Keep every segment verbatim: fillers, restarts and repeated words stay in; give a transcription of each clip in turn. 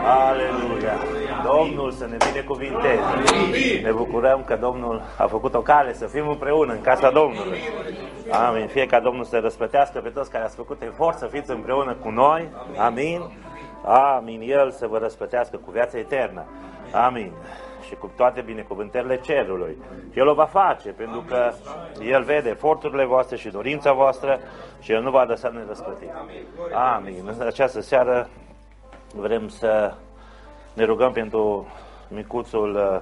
Aleluia! Domnul să ne binecuvinteze. Ne bucurăm că Domnul a făcut o cale să fim împreună în casa Domnului. Amin. Fie ca Domnul să răsplătească pe toți care ați făcut efort să fiți împreună cu noi. Amin. Amin. El să vă răsplătească cu viața eternă. Amin. Și cu toate binecuvântările cerului. Și El o va face, pentru că El vede eforturile voastre și dorința voastră și El nu va lăsa nerăsplătit. Amin. În această seară vrem să ne rugăm pentru micuțul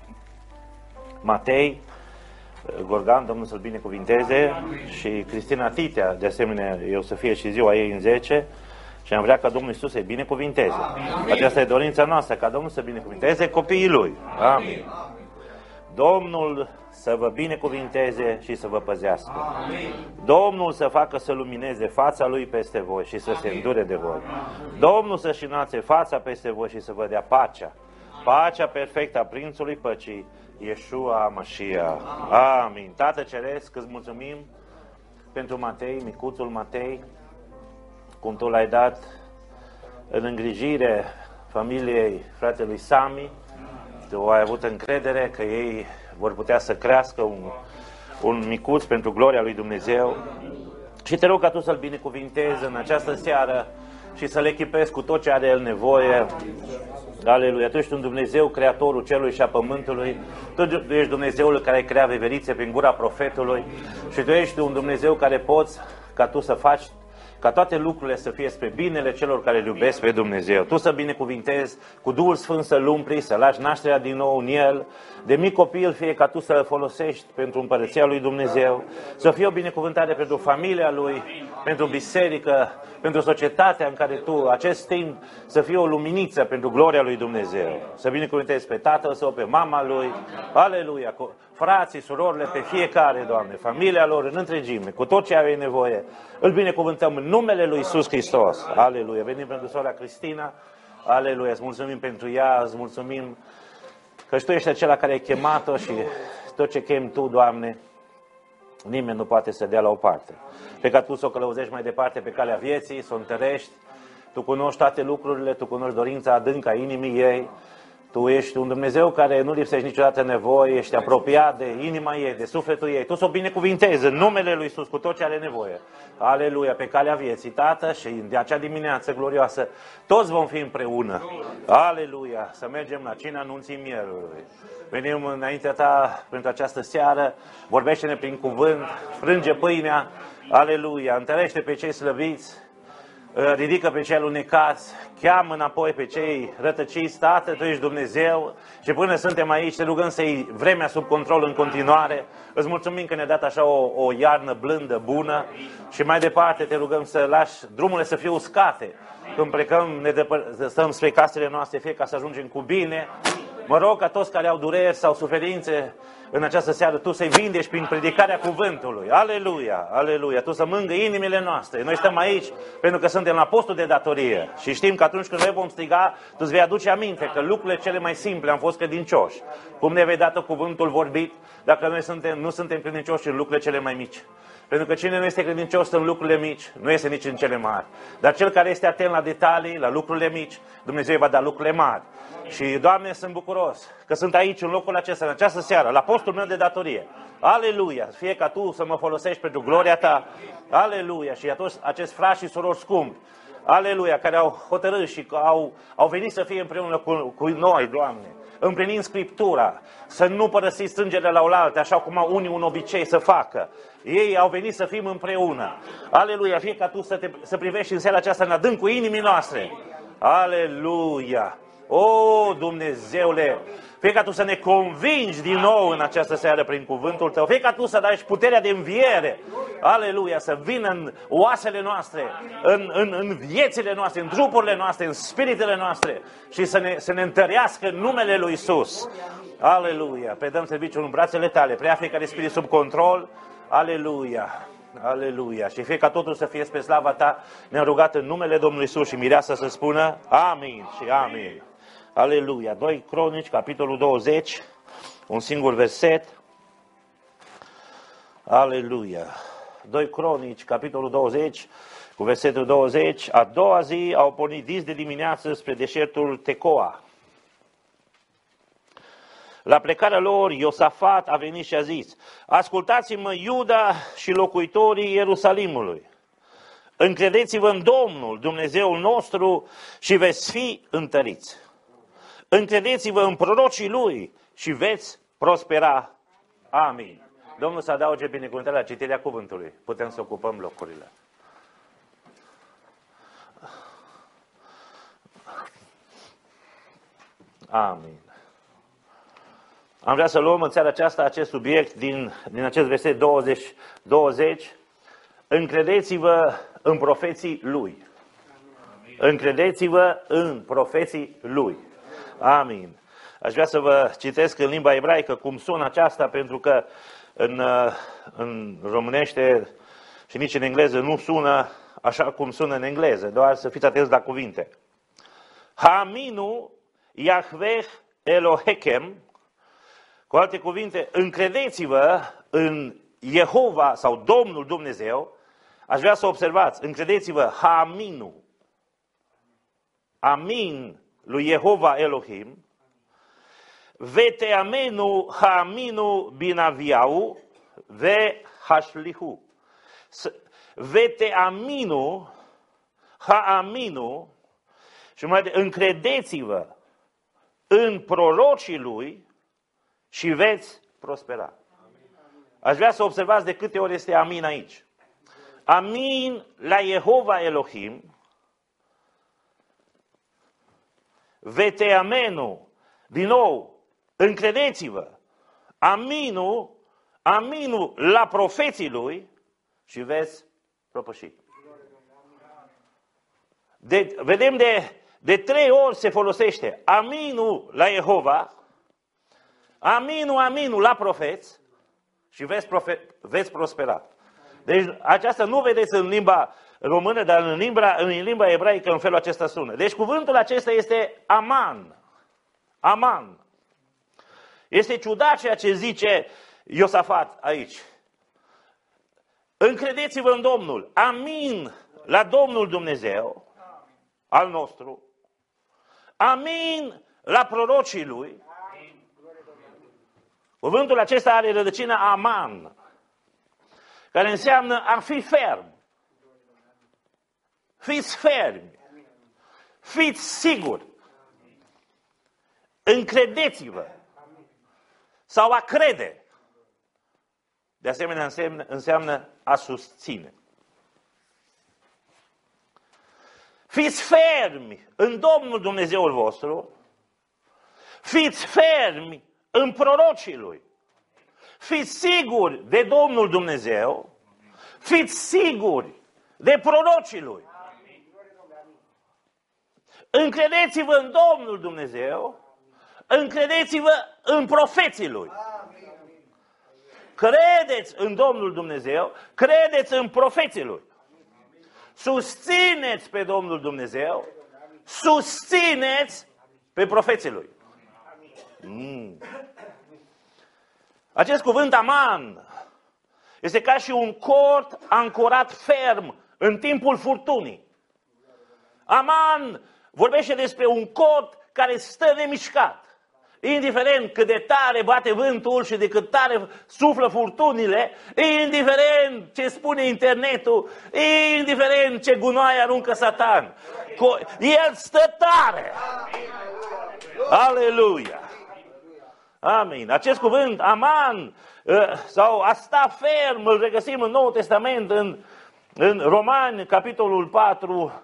Matei Gorgan, Domnul să-l binecuvinteze, și Cristina Titea, de asemenea, eu să fie și ziua ei în zece, și am vrea ca Domnul Iisus să-i binecuvinteze. Aceasta e dorința noastră, ca Domnul să binecuvinteze copiii Lui. Amin. Domnul să vă binecuvinteze și să vă păzească. Domnul să facă să lumineze fața Lui peste voi și să se îndure de voi. Domnul să-și înalțe fața peste voi și să vă dea pacea. Pacea perfectă a Prințului Păcii, Iesua Mașia. Amin. Tată Ceresc, îți mulțumim pentru Matei, micuțul Matei, cum Tu l-ai dat în îngrijire familiei fratelui Sami. Tu ai avut încredere că ei vor putea să crească un, un micuț pentru gloria lui Dumnezeu. Și te rog ca Tu să-l binecuvintezi în această seară și să-l echipezi cu tot ce are el nevoie. Aleluia! Tu ești un Dumnezeu, Creatorul cerului și a pământului. Tu ești Dumnezeul care ai creat veverițe prin gura profetului. Și Tu ești un Dumnezeu care poți ca Tu să faci ca toate lucrurile să fie spre binele celor care îl iubesc pe Dumnezeu. Tu să binecuvintezi, cu Duhul Sfânt să-l umpli, să lași nașterea din nou în el. De mic copil fie ca Tu să-l folosești pentru împărăția lui Dumnezeu, să fie o binecuvântare pentru familia lui, pentru biserică, pentru societatea în care Tu, acest timp, să fie o luminiță pentru gloria lui Dumnezeu. Să binecuvintezi pe tatăl său, pe mama lui, aleluia, cu frații, surorile, pe fiecare, Doamne, familia lor în întregime, cu tot ce are nevoie. Îl binecuvântăm în numele lui Iisus Hristos. Aleluia. Venim pentru sora Cristina. Aleluia. Îți mulțumim pentru ea, îți mulțumim că Tu ești acela care ai chemat-o și tot ce chem Tu, Doamne, nimeni nu poate să dea la o parte. Pe ca Tu să o călăuzești mai departe pe calea vieții, să o întărești. Tu cunoști toate lucrurile, Tu cunoști dorința adâncă a inimii ei. Tu ești un Dumnezeu care nu lipsești niciodată nevoie, ești apropiat de inima ei, de sufletul ei. Tu să o binecuvintezi în numele lui Iisus cu tot ce are nevoie. Aleluia, pe calea vieții, Tată, și de acea dimineață glorioasă, toți vom fi împreună. Aleluia, să mergem la cina anunții mierului. Venim înaintea Ta pentru această seară, vorbește-ne prin cuvânt, frânge pâinea, aleluia, întărește pe cei slăbiți, ridică pe cei alunecați, cheamă înapoi pe cei rătăciți. Tată, Tu ești Dumnezeu și până suntem aici te rugăm să iei vremea sub control în continuare. Îți mulțumim că ne-a dat așa o, o iarnă blândă, bună, și mai departe te rugăm să lași drumurile să fie uscate. Când plecăm, ne depăr- stăm spre casele noastre, fie ca să ajungem cu bine. Mă rog ca toți care au dureri sau suferințe în această seară, Tu să-i vindești prin predicarea cuvântului. Aleluia, aleluia, Tu să mângâi inimile noastre. Noi stăm aici pentru că suntem la postul de datorie și știm că atunci când noi vom striga, Tu îți vei aduce aminte că lucrurile cele mai simple am fost credincioși. Cum ne vei da cuvântul vorbit dacă noi suntem, nu suntem credincioși în lucrurile cele mai mici? Pentru că cine nu este credincios în lucrurile mici, nu este nici în cele mari. Dar cel care este atent la detalii, la lucrurile mici, Dumnezeu îi va da lucrurile mari. Și, Doamne, sunt bucuros că sunt aici, în locul acesta, în această seară, la postul meu de datorie. Aleluia! Fie ca Tu să mă folosești pentru gloria Ta. Aleluia! Și atunci acest frați și surori scumpi, aleluia, care au hotărât și au, au venit să fie împreună cu, cu noi, Doamne, împlinind Scriptura, să nu părăsiți strângere la oaltă, așa cum au unii un obicei să facă. Ei au venit să fim împreună. Aleluia! Fie ca Tu să, te, să privești în seara aceasta în adâncul inimii noastre. Aleluia! O, Dumnezeule, fie ca Tu să ne convingi din nou în această seară prin cuvântul Tău, fie ca Tu să dai puterea de înviere, aleluia, să vină în oasele noastre, în, în, în viețile noastre, în trupurile noastre, în spiritele noastre și să ne, să ne întărească în numele lui Iisus. Aleluia, predăm serviciul în brațele Tale, preia fiecare spirit sub control, aleluia. Aleluia. Și fie ca totul să fie spre slava Ta, ne-am rugat în numele Domnului Iisus și mireasa să spună amin și amin. Aleluia. doi Cronici, capitolul douăzeci, un singur verset. Aleluia. doi Cronici, capitolul douăzeci, cu versetul douăzeci, a doua zi au pornit dis de dimineață spre deșertul Tecoa. La plecarea lor, Iosafat a venit și a zis: ascultați-mă, Iuda și locuitorii Ierusalimului, încredeți-vă în Domnul, Dumnezeul nostru, și veți fi întăriți. Încredeți-vă în prorocii Lui și veți prospera. Amin. Domnul să adauge binecuvântarea la citirea cuvântului. Putem să ocupăm locurile. Amin. Am vrea să luăm în seara aceasta acest subiect din, din acest verset douăzeci, douăzeci. Încredeți-vă în profeții Lui. Încredeți-vă în profeții Lui. Amin. Aș vrea să vă citesc în limba ebraică cum sună aceasta, pentru că în, în românește și nici în engleză nu sună așa cum sună în engleză, doar să fiți atenți la cuvinte. Haminu Yahveh Elohechem, cu alte cuvinte, încredeți-vă în Jehova sau Domnul Dumnezeu. Aș vrea să observați, încredeți-vă, Haminu, Amin lui Jehova Elohim, Veteamenu Haminu Binaviau, Ve Hashlihu. Veteaminu, Haaminu, și mai de, încredeți-vă în prorocii Lui și veți prospera. Aș vrea să observați de câte ori este amin aici. Amin la Jehova Elohim, veteamenu, din nou, încredeți-vă, aminu, aminu la profeții Lui și veți propăși. De, vedem de, de trei ori se folosește aminu la Jehova, aminu, aminu la profeți și veți, profe, veți prospera. Deci aceasta nu vedeți în limba română, dar în limba, în limba ebraică în felul acesta sună. Deci cuvântul acesta este aman. Aman. Este ciudat ceea ce zice Iosafat aici. Încredeți-vă în Domnul. Amin la Domnul Dumnezeu al nostru. Amin la prorocii Lui. Cuvântul acesta are rădăcina aman, care înseamnă a fi ferm. Fiți fermi. Fiți siguri. Încredeți-vă. Sau a crede. De asemenea înseamnă, înseamnă a susține. Fiți fermi în Domnul Dumnezeul vostru. Fiți fermi în prorocii Lui. Fiți siguri de Domnul Dumnezeu. Fiți siguri de prorocii Lui. Încredeți-vă în Domnul Dumnezeu. Încredeți-vă în profeții Lui. Credeți în Domnul Dumnezeu. Credeți în profeții Lui. Susțineți pe Domnul Dumnezeu. Susțineți pe profeții Lui. Mm. Acest cuvânt aman este ca și un cort ancorat ferm în timpul furtunii. Aman vorbește despre un cort care stă nemișcat. Indiferent cât de tare bate vântul și de cât tare suflă furtunile, indiferent ce spune internetul, indiferent ce gunoaie aruncă Satan, el stă tare. Aleluia! Amin. Acest cuvânt, aman, sau a sta ferm, îl regăsim în Noul Testament, în, în Romani, capitolul patru.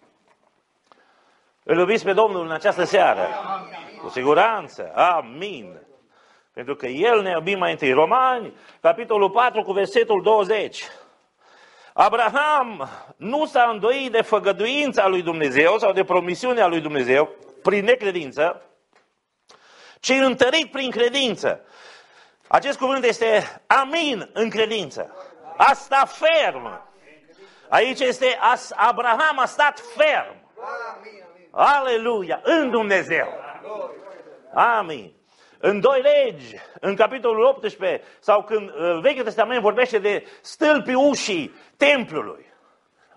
Îl iubiți pe Domnul în această seară? Cu siguranță. Amin. Pentru că El ne iubim mai întâi. Romani, capitolul patru, cu versetul douăzeci. Abraham nu s-a îndoit de făgăduința lui Dumnezeu sau de promisiunea lui Dumnezeu prin necredință, ci întărit prin credință. Acest cuvânt este amin în credință. A sta ferm. Aici este Abraham a stat ferm. Aleluia! În Dumnezeu. Amin. În doi Legi, în capitolul optsprezece, sau când Vechiul Testament vorbește de stâlpii ușii templului.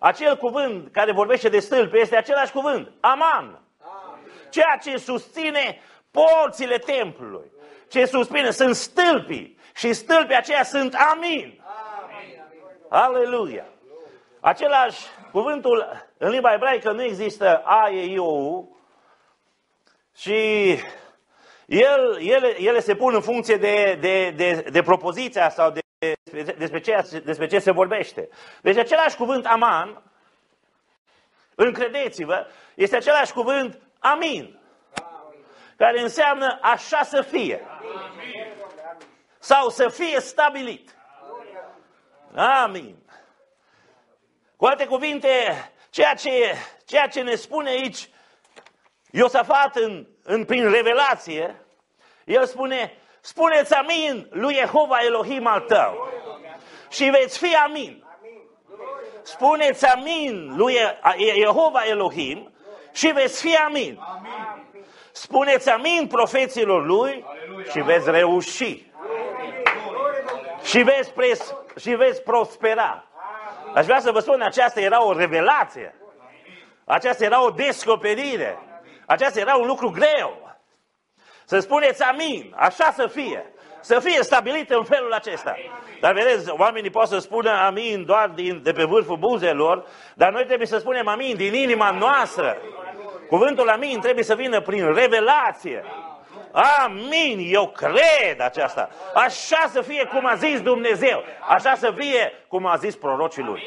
acel cuvânt care vorbește de stâlpi este același cuvânt, aman. Ceea ce susține porțile templului. Ce susține sunt stâlpii și stâlpii aceia sunt amin. Aleluia. Același cuvântul în limba ebraică nu există a, e, i, o, u. Și el, ele, ele se pun în funcție de, de, de, de propoziția sau de, despre, ce, despre ce se vorbește. Deci același cuvânt aman, încredeți-vă, este același cuvânt amin, care înseamnă așa să fie. Sau să fie stabilit. Amin. Cu alte cuvinte, ceea ce, ceea ce ne spune aici Iosafat în, în, prin revelație, el spune, spuneți amin lui Jehova Elohim al tău și veți fi amin. Spuneți amin lui Jehova Elohim și veți fi amin. Spuneți amin profeților lui și veți reuși. Și veți, pres, și veți prospera. Aș vrea să vă spun, aceasta era o revelație. Aceasta era o descoperire. Aceasta era un lucru greu. Să spuneți amin, așa să fie. Să fie stabilit în felul acesta. Dar vedeți, oamenii pot să spună amin doar din, de pe vârful buzelor, dar noi trebuie să spunem amin din inima noastră. Cuvântul amin trebuie să vină prin revelație. Amin, eu cred aceasta. Așa să fie cum a zis Dumnezeu. Așa să fie cum a zis prorocii lui.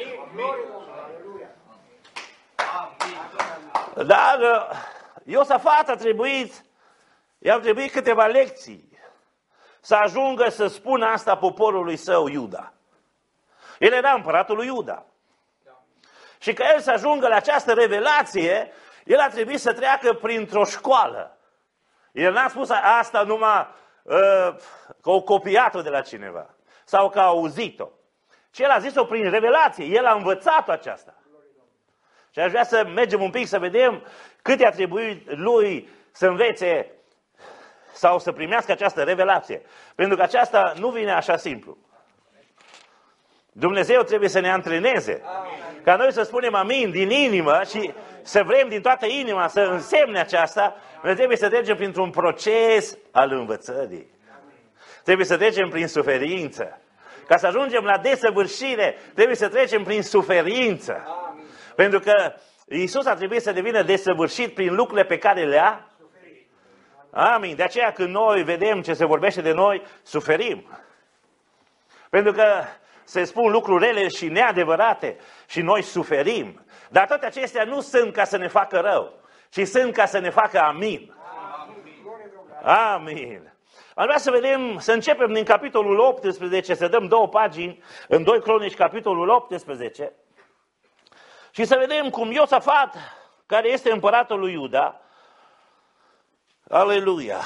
Dar Iosafat a trebuit, i-au trebuit câteva lecții să ajungă să spună asta poporului său, Iuda. El era împăratul lui Iuda. Și ca el să ajungă la această revelație, el a trebuit să treacă printr-o școală. El n-a spus asta numai uh, că o copiat-o de la cineva sau că a auzit-o. Ci el a zis-o prin revelație. El a învățat-o aceasta. Și aș vrea să mergem un pic să vedem cât i-a trebuit lui să învețe sau să primească această revelație. Pentru că aceasta nu vine așa simplu. Dumnezeu trebuie să ne antreneze. Ca noi să spunem amin din inimă și să vrem din toată inima să însemne aceasta, noi trebuie să trecem printr-un proces al învățării. Trebuie să trecem prin suferință. Ca să ajungem la desăvârșire, trebuie să trecem prin suferință. Pentru că Iisus a trebuit să devină desăvârșit prin lucrurile pe care le-a. Amin. De aceea când noi vedem ce se vorbește de noi, suferim. Pentru că se spun lucruri rele și neadevărate și noi suferim. Dar toate acestea nu sunt ca să ne facă rău, ci sunt ca să ne facă amin. Amin. Am vrea să vedem, să începem din capitolul optsprezece, să dăm două pagini în doi Cronici, capitolul optsprezece, și să vedem cum Iosafat, care este împăratul lui Iuda, aleluia,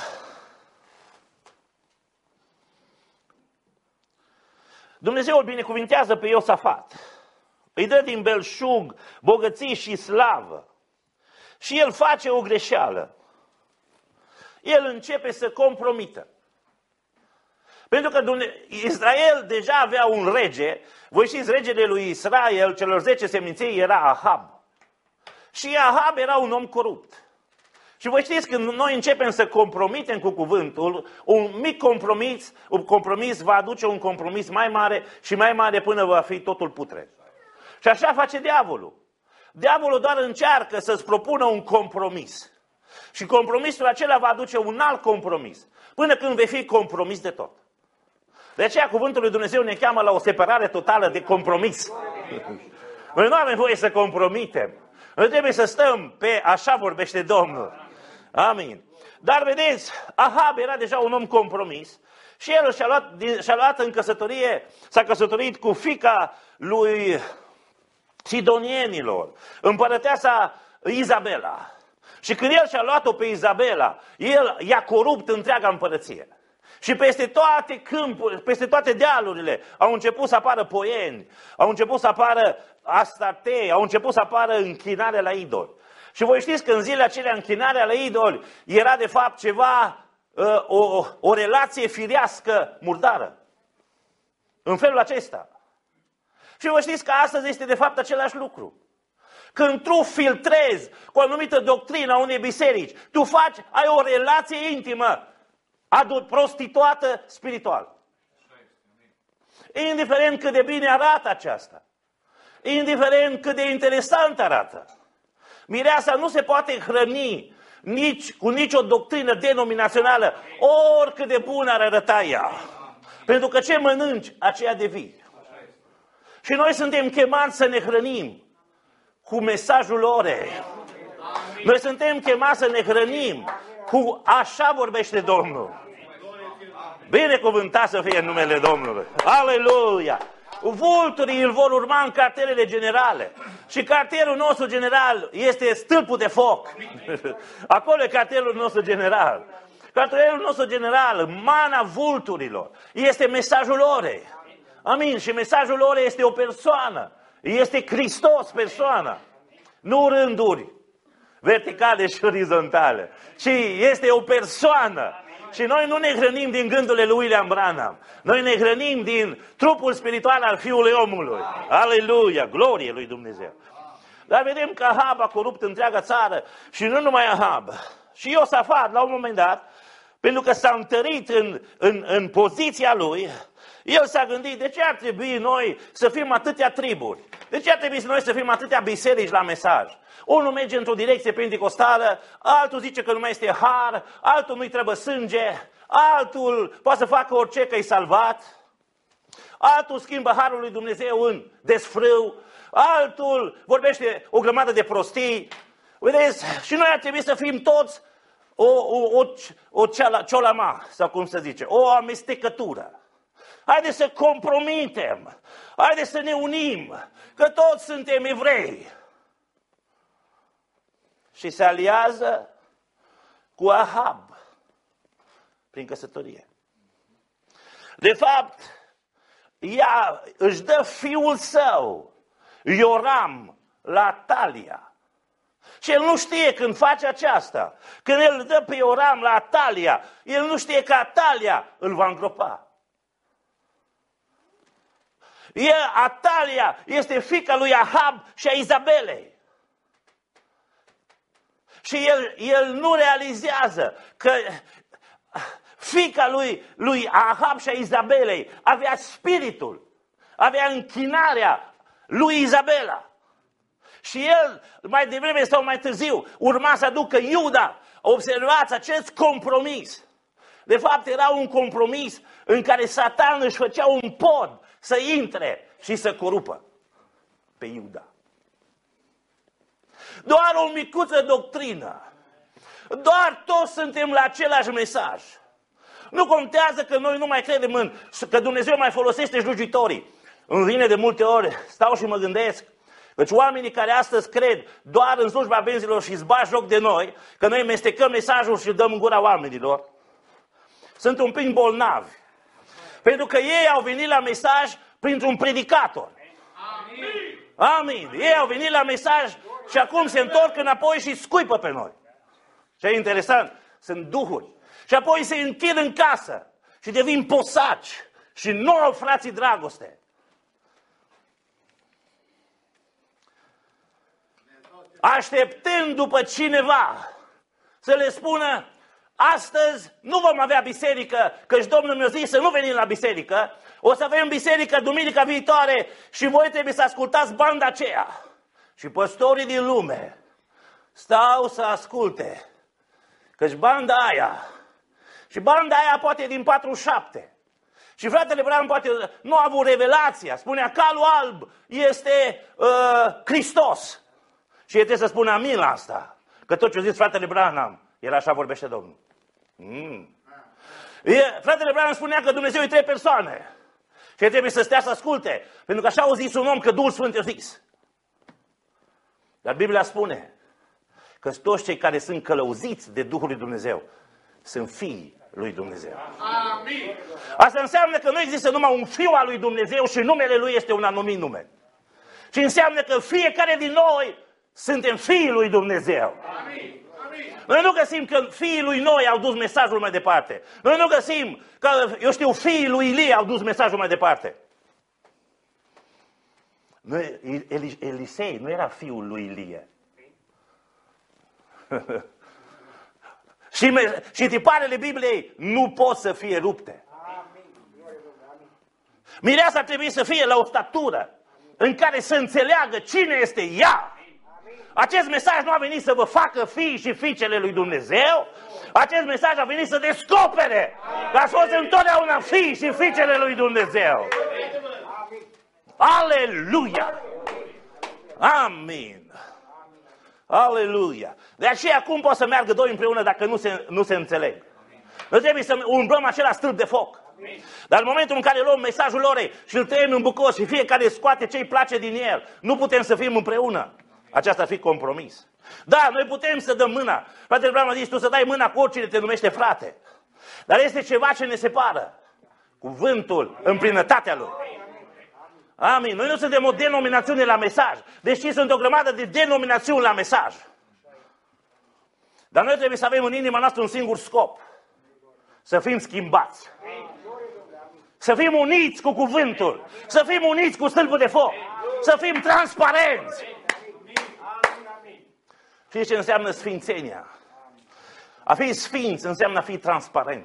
Dumnezeu îl binecuvintează pe Iosafat. Îi dă din belșug, bogății și slavă. Și el face o greșeală. El începe să compromită. Pentru că Israel deja avea un rege. Voi știți, regele lui Israel, celor zece seminței, era Ahab. Și Ahab era un om corupt. Și voi știți, când noi începem să compromitem cu cuvântul, un mic compromis, un compromis va aduce un compromis mai mare și mai mare până va fi totul putred. Și așa face diavolul. Diavolul doar încearcă să-ți propună un compromis. Și compromisul acela va aduce un alt compromis. Până când vei fi compromis de tot. De aceea cuvântul lui Dumnezeu ne cheamă la o separare totală de compromis. Noi nu avem voie să compromitem. Noi trebuie să stăm pe așa vorbește Domnul. Amin. Dar vedeți, Ahab era deja un om compromis. Și el și-a luat, și-a luat în căsătorie, s-a căsătorit cu fiica lui sidonienilor, împărăteasa Izabela. Și când el și-a luat-o pe Izabela, el i-a corupt întreaga împărăție. Și peste toate câmpurile, peste toate dealurile, au început să apară poieni, au început să apară astatei, au început să apară închinare la idoli. Și voi știți că în zilele acelea închinarea la idoli era de fapt ceva, o, o relație firească murdară. În felul acesta. Și vă știți că astăzi este de fapt același lucru. Când tu filtrezi cu o anumită doctrină a unei biserici, tu faci, ai o relație intimă, prostituată spiritual. Indiferent cât de bine arată aceasta, indiferent cât de interesant arată, mireasa nu se poate hrăni nici cu nicio doctrină denominațională, oricât de bună ar arăta ea. Pentru că ce mănânci, aceea devii. Și noi suntem chemați să ne hrănim cu mesajul orei. Noi suntem chemați să ne hrănim cu așa vorbește Domnul. Binecuvântat să fie numele Domnului. Aleluia! Vulturii îl vor urma în cartierele generale. Și cartierul nostru general este stâlpul de foc. Acolo e cartierul nostru general. Cartierul nostru general, mana vulturilor, este mesajul orei. Amin. Și mesajul orei este o persoană. Este Hristos persoana. Nu rânduri verticale și orizontale, ci este o persoană. Și noi nu ne hrănim din gândurile lui William Branham. Noi ne hrănim din trupul spiritual al Fiului Omului. Aleluia! Glorie lui Dumnezeu! Dar vedem că Ahab a corupt întreaga țară și nu numai Ahab. Și Iosafat, la un moment dat, pentru că s-a întărit în, în, în poziția lui, el s-a gândit, de ce ar trebui noi să fim atâtea triburi? De ce ar trebui noi să fim atâtea biserici la mesaj? Unul merge într-o direcție pentecostală, altul zice că nu mai este har, altul nu-i trebuie sânge, altul poate să facă orice că e salvat, altul schimbă harul lui Dumnezeu în desfrâu, altul vorbește o grămadă de prostii. Vedeți, și noi ar trebui să fim toți o, o, o, o ciolama, sau cum se zice, o amestecătură. Haideți să compromitem, haideți să ne unim, că toți suntem evrei. Și se aliază cu Ahab prin căsătorie. De fapt, ea își dă fiul său, Ioram, la Atalia. Și el nu știe când face aceasta. Când el îl dă pe Ioram la Atalia, el nu știe că Atalia îl va îngropa. El, Atalia este fiica lui Ahab și a Izabelei. Și el, el nu realizează că fiica lui, lui Ahab și a Izabelei avea spiritul, avea închinarea lui Izabela. Și el, mai devreme sau mai târziu, urma să aducă Iuda. Observați acest compromis. De fapt, era un compromis în care Satan își făcea un pod să intre și să corupă pe Iuda. Doar o micuță doctrină. Doar toți suntem la același mesaj. Nu contează că noi nu mai credem în, că Dumnezeu mai folosește slujitorii. Îmi vine de multe ori, stau și mă gândesc, căci oamenii care astăzi cred doar în slujba benzilor și îți bagi joc de noi, că noi mestecăm mesajul și îl dăm în gura oamenilor, sunt un pic bolnavi. Pentru că ei au venit la mesaj printr-un predicator. Amin. Amin. Ei au venit la mesaj și acum se întorc înapoi și scuipă pe noi. Ce e interesant, sunt duhuri. Și apoi se închid în casă și devin posaci și nu au frații dragoste. Așteptând după cineva să le spună, astăzi nu vom avea biserică, căci Domnul mi-a zis să nu venim la biserică, o să avem biserică duminica viitoare și voi trebuie să ascultați banda aceea. Și păstorii din lume stau să asculte, căci banda aia, și banda aia poate din patruzeci și șapte. Și fratele Branham poate nu a avut revelația, spunea calul alb este uh, Hristos. Și el trebuie să spună amin la asta, că tot ce a zis fratele Branham, el așa vorbește Domnul. Mm. E, fratele Branham spunea că Dumnezeu e trei persoane. Și el trebuie să stea să asculte, pentru că așa a zis un om că Duhul Sfânt a zis. Dar Biblia spune că toți cei care sunt călăuziți de Duhul lui Dumnezeu sunt fii lui Dumnezeu. Amin. Asta înseamnă că nu există numai un fiu al lui Dumnezeu și numele lui este un anumit nume. Și înseamnă că fiecare din noi suntem fiii lui Dumnezeu. Amin. Noi nu găsim că fiii lui Noi au dus mesajul mai departe. Noi nu găsim că, eu știu, fiii lui Ilie au dus mesajul mai departe. Nu, Elisei nu era fiul lui Ilie. și, și tiparele Bibliei nu pot să fie rupte. Mireasa trebuie să fie la o statură în care să înțeleagă cine este ea. Acest mesaj nu a venit să vă facă fii și fiicele lui Dumnezeu. Acest mesaj a venit să descopere că ați fost întotdeauna fii și fiicele lui Dumnezeu. Aleluia! Amin! Aleluia! De aceea cum pot să meargă doi împreună dacă nu se, nu se înțeleg? Nu trebuie să umblăm acela stâlp de foc. Dar în momentul în care luăm mesajul lor și îl trăim în bucos și fiecare scoate ce îi place din el, nu putem să fim împreună. Aceasta ar fi compromis. Da, noi putem să dăm mâna. Fratele Branham a zis, tu să dai mâna cu oricine te numește frate. Dar este ceva ce ne separă. Cuvântul în plinătatea lui. Amin. Noi nu suntem o denominațiune la mesaj. Deși sunt o grămadă de denominațiuni la mesaj. Dar noi trebuie să avem în inima noastră un singur scop. Să fim schimbați. Să fim uniți cu cuvântul. Să fim uniți cu stâlpul de foc. Să fim transparenți. Știți ce înseamnă sfințenia? A fi sfinț înseamnă a fi transparent.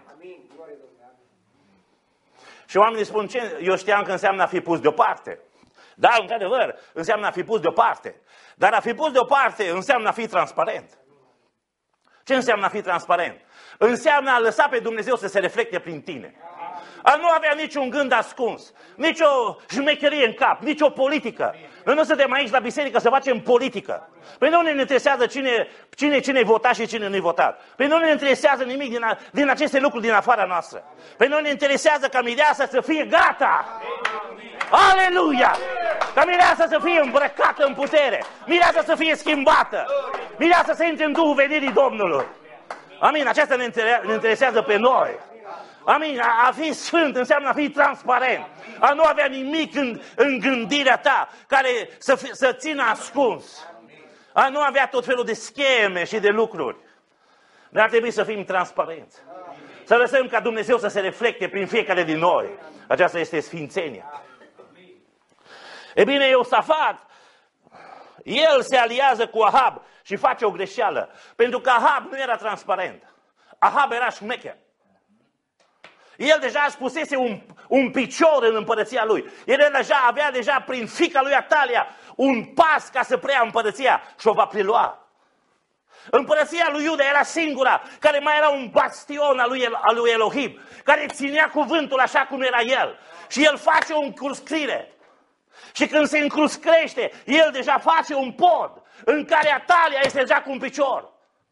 Și oamenii spun, ce? Eu știam că înseamnă a fi pus deoparte. Da, într-adevăr, înseamnă a fi pus deoparte. Dar a fi pus deoparte înseamnă a fi transparent. Ce înseamnă a fi transparent? Înseamnă a lăsa pe Dumnezeu să se reflecte prin tine. A nu avea niciun gând ascuns, nici o șmecherie în cap, nici o politică. Noi nu suntem aici la biserică să facem politică. Păi nu ne interesează cine, cine, cine-i votat și cine nu-i votat. Păi nu ne interesează nimic din, a, din aceste lucruri din afara noastră. Păi nu ne interesează ca mireasa să fie gata. Aleluia! Ca mireasa să fie îmbrăcată în putere. Mireasa să fie schimbată. Mireasa să intre în Duhul venirii Domnului. Amin, aceasta ne interesează pe noi. Amin, a, a fi sfânt înseamnă a fi transparent. A nu avea nimic în, în gândirea ta care să, fi, să țină ascuns. A nu avea tot felul de scheme și de lucruri. Dar ar trebui să fim transparenți. Să lăsăm ca Dumnezeu să se reflecte prin fiecare din noi. Aceasta este sfințenia. E bine, Iosafat, el se aliază cu Ahab și face o greșeală. Pentru că Ahab nu era transparent. Ahab era șmecher. El deja își pusese un, un picior în împărăția lui. El deja avea deja prin fiica lui Atalia un pas ca să preia împărăția și o va prelua. Împărăția lui Iuda era singura care mai era un bastion al lui, al lui Elohim, care ținea cuvântul așa cum era el. Și el face o încruscrire. Și când se încruscrește, el deja face un pod în care Atalia este deja cu un picior.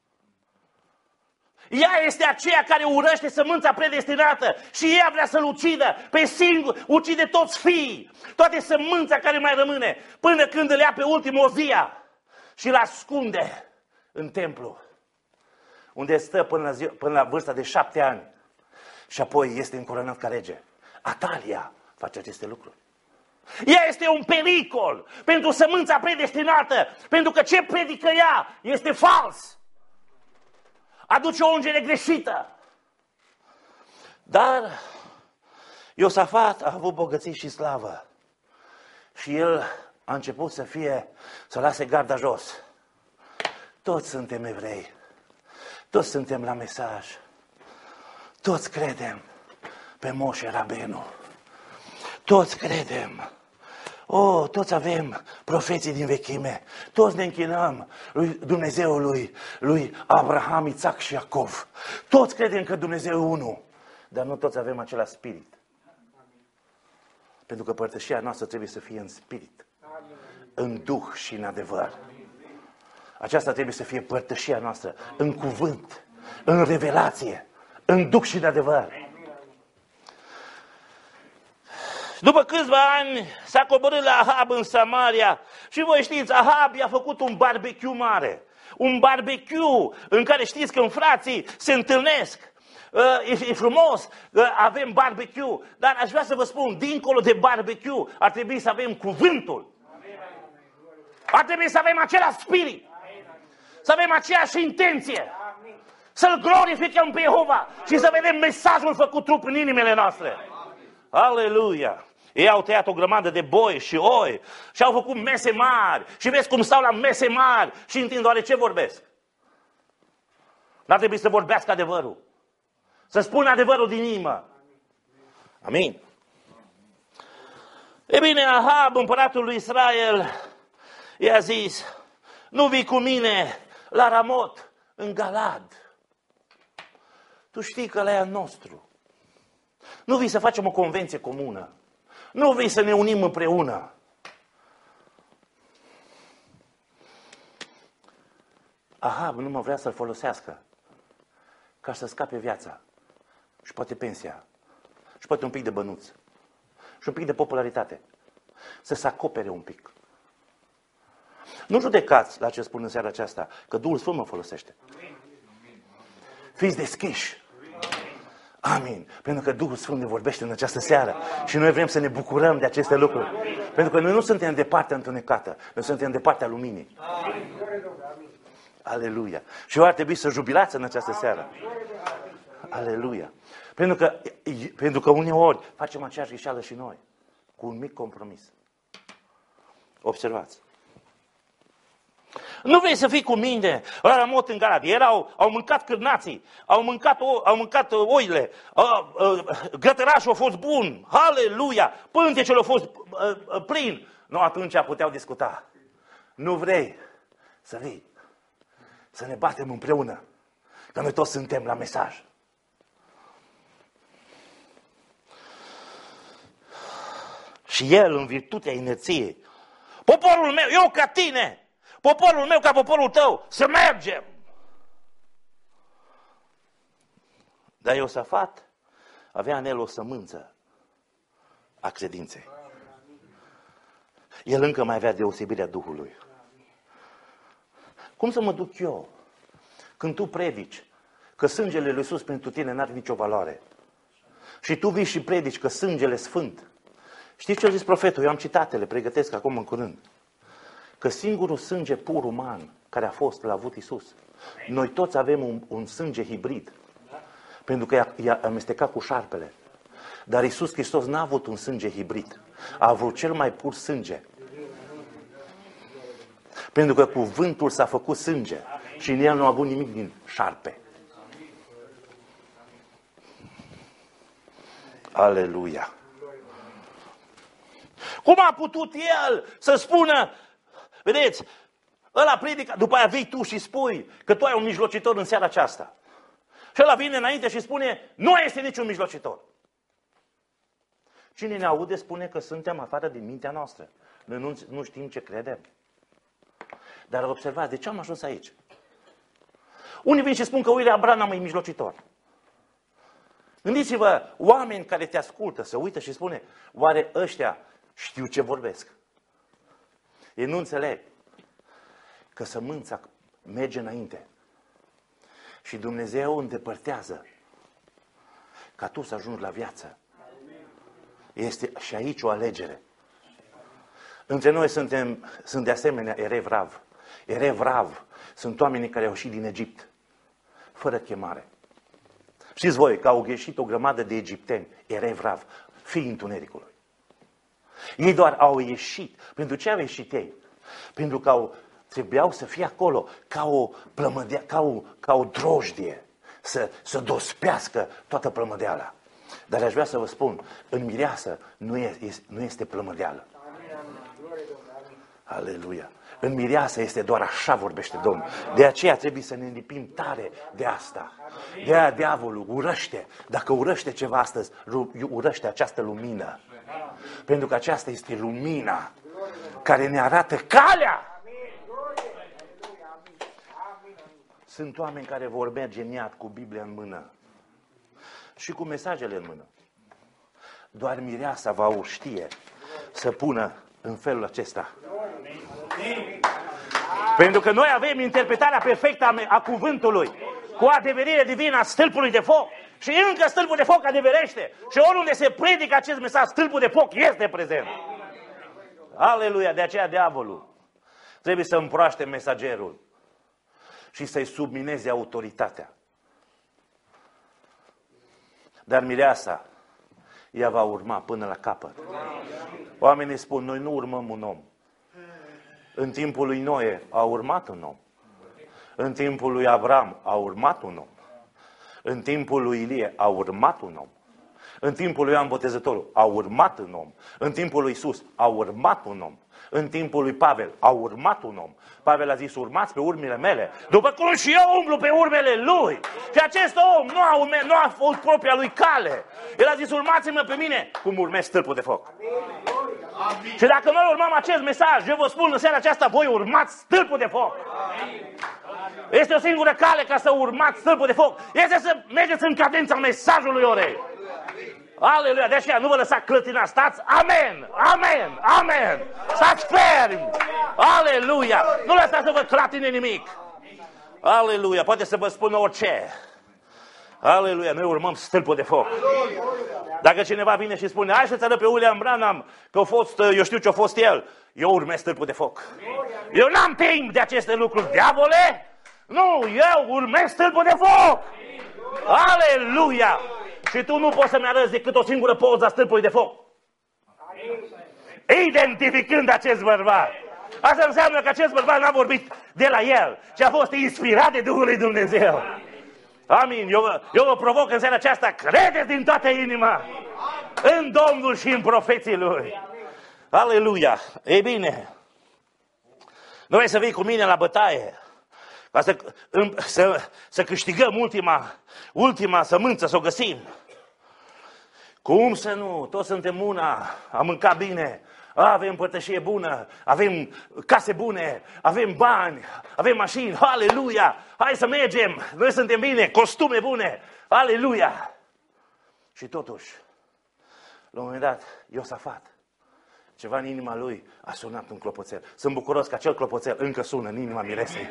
Ea este aceea care urăște sămânța predestinată și ea vrea să-l ucidă pe singur, ucide toți fiii, toate sămânța care mai rămâne, până când îl ia pe ultimul Ozia și îl ascunde în templu, unde stă până la, zi, până la vârsta de șapte ani și apoi este încoronat ca rege. Atalia face aceste lucruri. Ea este un pericol pentru sămânța predestinată, pentru că ce predică ea este fals. Aduce o ungere greșită. Dar Iosafat a avut bogății și slavă. Și el a început să fie, să lase garda jos. Toți suntem evrei. Toți suntem la mesaj. Toți credem pe Moșe Rabenu. Toți credem. Oh, toți avem profeții din vechime. Toți ne închinăm lui Dumnezeul lui, lui Abraham, Isaac și Iacov. Toți credem că Dumnezeu e unul. Dar nu toți avem același spirit. Pentru că părtășia noastră trebuie să fie în spirit. În duh și în adevăr. Aceasta trebuie să fie părtășia noastră. În cuvânt. În revelație. În duh și în adevăr. După câțiva ani s-a coborât la Ahab în Samaria și voi știți, Ahab i-a făcut un barbecue mare. Un barbecue în care știți când frații se întâlnesc. E, e frumos, avem barbecue, dar aș vrea să vă spun, dincolo de barbecue ar trebui să avem cuvântul. Ar trebui să avem același spirit. Să avem aceeași intenție. Să-L glorificăm pe Jehova și să vedem mesajul făcut trup în inimile noastre. Aleluia! Ei au tăiat o grămadă de boi și oi și au făcut mese mari. Și vezi cum stau la mese mari și întind, oare ce vorbesc? N-ar trebui să vorbească adevărul. Să spună adevărul din inimă. Amin. E bine, Ahab, împăratul lui Israel, i-a zis, nu vii cu mine la Ramot, în Galad. Tu știi că ăla e al nostru. Nu vii să facem o convenție comună. Nu vii să ne unim împreună. Ahab nu mă vrea să-l folosească ca să scape viața. Și poate pensia. Și poate un pic de bănuț. Și un pic de popularitate. Să se acopere un pic. Nu judecați la ce spun în seara aceasta, că Duhul Sfânt mă folosește. Fiți deschiși. Amin. Pentru că Duhul Sfânt ne vorbește în această seară și noi vrem să ne bucurăm de aceste lucruri. Pentru că noi nu suntem de partea întunecată, noi suntem de partea luminii. Aleluia. Și eu ar trebui să jubilați în această seară. Aleluia. Pentru că, pentru că uneori facem aceeași greșeală și noi, cu un mic compromis. Observați. Nu vrei să fii cu mine la Ramot în Galad. Erau, au mâncat cârnații, au mâncat, o, au mâncat oile, grătărașul a fost bun, aleluia, pântecele a fost uh, plin. Nu, atunci puteau discuta. Nu vrei să vii, să ne batem împreună, că noi toți suntem la mesaj. Și el, în virtutea inerției, poporul meu, eu ca tine, poporul meu ca poporul tău, să mergem. Dar Iosafat avea în el o sămânță a credinței. El încă mai avea deosebirea Duhului. Cum să mă duc eu când tu predici că sângele lui Iisus pentru tine n-are nicio valoare și tu vii și predici că sângele sfânt? Știți ce a zis profetul? Eu am citatele, pregătesc acum în curând. Că singurul sânge pur uman care a fost, l-a avut Iisus. Noi toți avem un, un sânge hibrid. Pentru că i-a, i-a amestecat cu șarpele. Dar Iisus Hristos n-a avut un sânge hibrid. A avut cel mai pur sânge. Pentru că cuvântul s-a făcut sânge. Și în el nu a avut nimic din șarpe. Aleluia! Cum a putut el să spună, vedeți, ăla predică, după aia vii tu și spui că tu ai un mijlocitor în seara aceasta. Și ăla vine înainte și spune, nu este niciun mijlocitor. Cine ne aude spune că suntem afară din mintea noastră. Noi nu, nu știm ce credem. Dar observați, de ce am ajuns aici? Unii vin și spun că William Branham e mijlocitor. Gândiți-vă, oameni care te ascultă, se uită și spune, oare ăștia știu ce vorbesc? Ei nu înțeleg că sămânța merge înainte și Dumnezeu îndepărtează ca tu să ajungi la viață. Este și aici o alegere. Între noi suntem, sunt de asemenea erev rav. Erev rav sunt oamenii care au ieșit din Egipt fără chemare. Știți voi că au ieșit o grămadă de egipteni, erev rav, fii întunericului. Ei doar au ieșit. Pentru ce au ieșit ei? Pentru că au, trebuiau să fie acolo ca o plămădea, ca o, ca o drojdie, să, să dospească toată plămădeala. Dar aș vrea să vă spun, în mireasă nu este, nu este plămădeală. Aleluia! În mireasă este doar așa vorbește Domnul. De aceea trebuie să ne lipim tare de asta. De aia diavolul urăște. Dacă urăște ceva astăzi, urăște această lumină. Pentru că aceasta este lumina care ne arată calea. Sunt oameni care vor merge în iad cu Biblia în mână și cu mesajele în mână. Doar mireasa va știe să pună în felul acesta. Pentru că noi avem interpretarea perfectă a, a cuvântului, cu adeverire divină a stâlpului de foc. Și încă stâlpul de foc adeverește. Și oriunde se predică acest mesaj, stâlpul de foc este prezent. Aleluia! De aceea diavolul trebuie să împroaște mesagerul și să-i submineze autoritatea. Dar mireasa, ea va urma până la capăt. Oamenii spun, noi nu urmăm un om. În timpul lui Noe a urmat un om. În timpul lui Avram a urmat un om. În timpul lui Ilie a urmat un om. În timpul lui Ioan Botezătorul a urmat un om. În timpul lui Iisus a urmat un om. În timpul lui Pavel a urmat un om. Pavel a zis, urmați pe urmele mele, după cum și eu umblu pe urmele lui. Și acest om nu a, urme, nu a fost propria lui cale. El a zis, urmați-mă pe mine, cum urmez stâlpul de foc. Amin. Și dacă noi urmăm acest mesaj, eu vă spun în seara aceasta, voi urmați stâlpul de foc. Amin. Este o singură cale ca să urmați stâlpul de foc. Este să mergeți în cadența mesajului orei. Aleluia, de aceea nu vă lăsați clătina, stați, amen, amen, amen, stați fermi, aleluia, nu lăsați să vă clatine nimic, aleluia, poate să vă spun orice, aleluia, noi urmăm stâlpul de foc. Dacă cineva vine și spune, hai să-ți arăt pe William Branham, că a fost, eu știu ce a fost el, eu urmez stâlpul de foc. Eu n-am timp de aceste lucruri, diavole, nu, eu urmez stâlpul de foc, aleluia. Și tu nu poți să-mi arăți decât o singură poză a stâlpului de foc. Identificând acest bărbat. Asta înseamnă că acest bărbat n-a vorbit de la el, ci a fost inspirat de Duhul lui Dumnezeu. Amin. Eu, eu vă provoc în seara aceasta, credeți din toată inima în Domnul și în profeții Lui. Aleluia. Ei bine, nu vrei să vii cu mine la bătaie? Ca să, să, să câștigăm ultima, ultima sămânță, să o găsim. Cum să nu? Toți suntem una, am mâncat bine, avem părtășie bună, avem case bune, avem bani, avem mașini, aleluia! Hai să mergem, noi suntem bine, costume bune, aleluia! Și totuși, la un moment dat, Iosafat, ceva în inima lui a sunat un clopoțel. Sunt bucuros că acel clopoțel încă sună în inima miresei.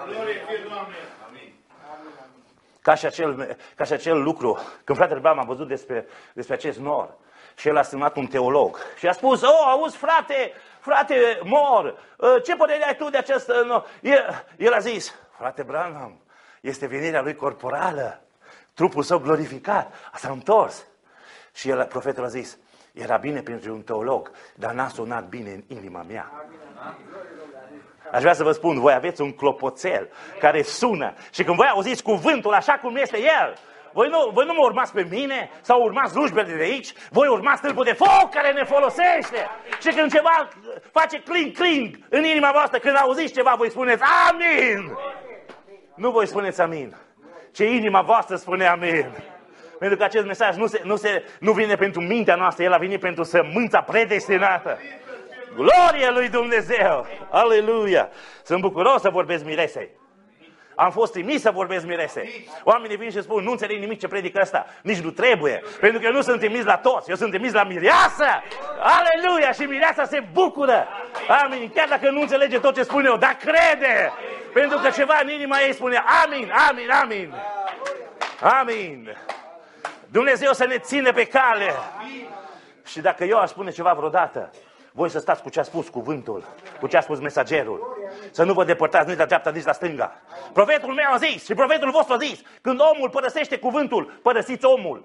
Ca și acel, ca și acel lucru, când fratele Bram a văzut despre, despre acest nor și el a sunat un teolog și a spus, oh, auzi frate, frate mor, ce părere ai tu de acest nor? El, el a zis, frate Branham, este venirea lui corporală, trupul său glorificat, s-a întors. Și el, profetul a zis, era bine pentru un teolog, dar n-a sunat bine în inima mea. Aș vrea să vă spun, voi aveți un clopoțel care sună și când voi auziți cuvântul așa cum este el, voi nu, voi nu mă urmați pe mine sau urmați slujbele de aici, voi urmați stâlpul de foc care ne folosește. Și când ceva face cling, cling în inima voastră, când auziți ceva, voi spuneți amin. Nu voi spuneți amin, ci inima voastră spune amin. Pentru că acest mesaj nu, se, nu, se, nu vine pentru mintea noastră, el a venit pentru sămânța predestinată. Glorie lui Dumnezeu! Aleluia! Sunt bucuros să vorbesc miresei. Am fost trimis să vorbesc miresei. Oamenii vin și spun, nu înțeleg nimic ce predică ăsta. Nici nu trebuie. Pentru că eu nu sunt trimis la toți. Eu sunt trimis la mireasă. Aleluia! Și mireasa se bucură. Amin. Chiar dacă nu înțelege tot ce spun eu, dar crede. Pentru că ceva în inima ei spune amin, amin, amin. Amin. Dumnezeu să ne ține pe cale. Și dacă eu aș spune ceva vreodată, voi să stați cu ce a spus cuvântul, cu ce a spus mesagerul. Să nu vă depărtați nici la dreapta, nici la stânga. Profetul meu a zis și profetul vostru a zis, când omul părăsește cuvântul, părăsiți omul.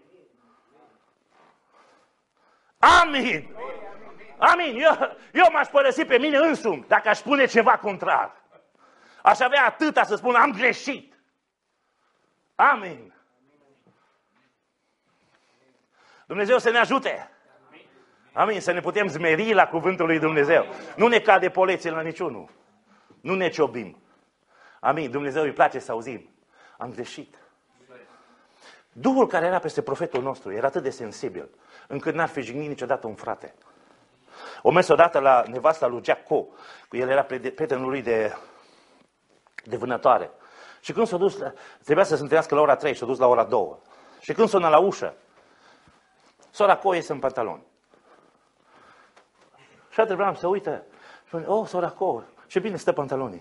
Amin! Amin! Eu, eu m-aș părăsi pe mine însumi dacă aș spune ceva contrar. Aș avea atâta să spun, am greșit. Amin! Dumnezeu să ne ajute! Amin, să ne putem zmeri la cuvântul lui Dumnezeu. Nu ne cade polețele la niciunul. Nu ne ciobim. Amin, Dumnezeu îi place să auzim. Am greșit. Duhul care era peste profetul nostru era atât de sensibil, încât n-ar fi jignit niciodată un frate. O mers odată la nevasta lui Jack Coe, el era prietenul lui de, de vânătoare. Și când s-a dus, trebuia să se întâlnească la ora trei și s-a dus la ora două. Și când sună la ușă, sora Coe iese în pantaloni. Și trebuia să uită. Și spune, oh, sora Coe, ce bine stă pantalonii.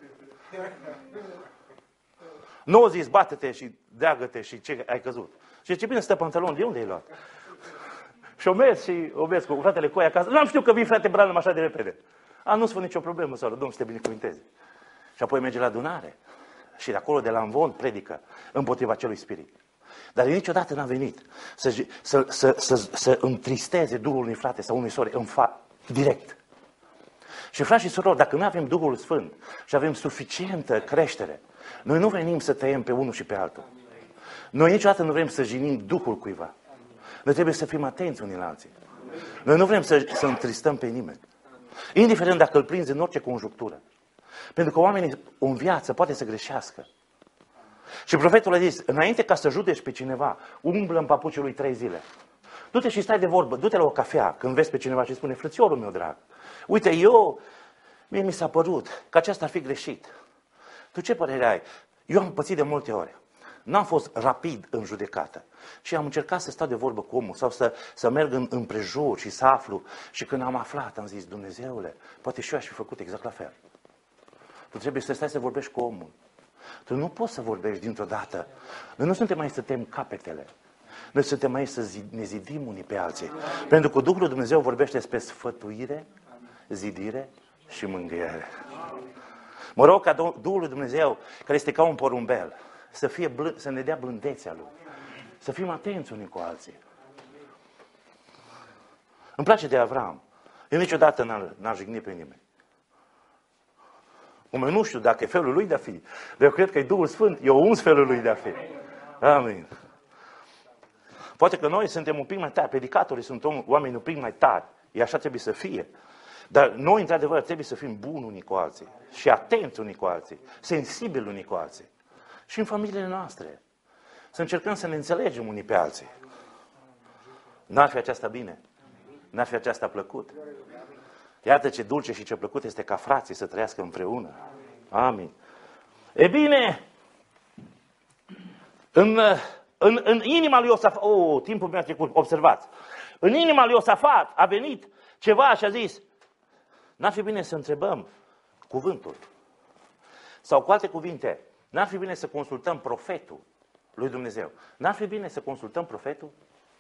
Nu o zis, bate-te și deagă-te și ce ai căzut. Și ce bine stă pantalonii, de unde ai luat? Și o mers și o mers cu fratele Coe acasă. Nu am știut că vin frate Branham așa de repede. A, nu-ți fă nicio problemă, soră, Domnul să te binecuvânteze. Și apoi merge la adunare. Și de acolo, de la Amvon, predică împotriva acelui spirit. Dar el niciodată n-a venit să, să, să, să, să întristeze Duhul unui frate sau unui sore în fa, direct. Și frați și surori, dacă noi avem Duhul Sfânt și avem suficientă creștere, noi nu venim să tăiem pe unul și pe altul. Noi niciodată nu vrem să jinim Duhul cuiva. Noi trebuie să fim atenți unii la alții. Noi nu vrem să, să întristăm pe nimeni. Indiferent dacă îl prinzi în orice conjunctură. Pentru că oamenii în viață poate să greșească. Și profetul a zis, înainte ca să judeci pe cineva, umblă în papucii lui trei zile. Du-te și stai de vorbă, du-te la o cafea când vezi pe cineva și spune, frățiorul meu drag, uite, eu, mie mi s-a părut că aceasta ar fi greșit. Tu ce părere ai? Eu am pățit de multe ori. N-am fost rapid în judecată. Și am încercat să stau de vorbă cu omul sau să, să merg în, împrejur și să aflu. Și când am aflat, am zis, Dumnezeule, poate și eu aș fi făcut exact la fel. Tu trebuie să stai să vorbești cu omul. Tu nu poți să vorbești dintr-o dată. Noi nu suntem aici să tem capetele. Noi suntem aici să zid, ne zidim unii pe alții. Pentru că Duhul lui Dumnezeu vorbește despre sfătuire, zidire și mângâiere. Mă rog ca Duhul lui Dumnezeu, care este ca un porumbel, să, fie blând, să ne dea blândețea Lui. Să fim atenți unii cu alții. Îmi place de Avram. El niciodată n-a, n-a jignit pe nimeni. Cum eu nu știu dacă e felul lui de a fi, dar eu cred că e Duhul Sfânt, eu uns felul lui de a fi. Amin. Poate că noi suntem un pic mai tari, predicatorii sunt oameni un pic mai tari. E așa trebuie să fie. Dar noi, într-adevăr, trebuie să fim buni unii cu alții. Și atenți unii cu alții. Sensibili unii cu alții. Și în familiile noastre. Să încercăm să ne înțelegem unii pe alții. N-ar fi aceasta bine? N-ar fi aceasta plăcut? Iată ce dulce și ce plăcut este ca frații să trăiască împreună. Amin. E bine, în, în, în inima lui Iosafat, oh, timpul mi-a trecut, observați, în inima lui Iosafat a venit ceva și a zis, n-ar fi bine să întrebăm cuvântul. Sau cu alte cuvinte, n-ar fi bine să consultăm profetul lui Dumnezeu. N-ar fi bine să consultăm profetul?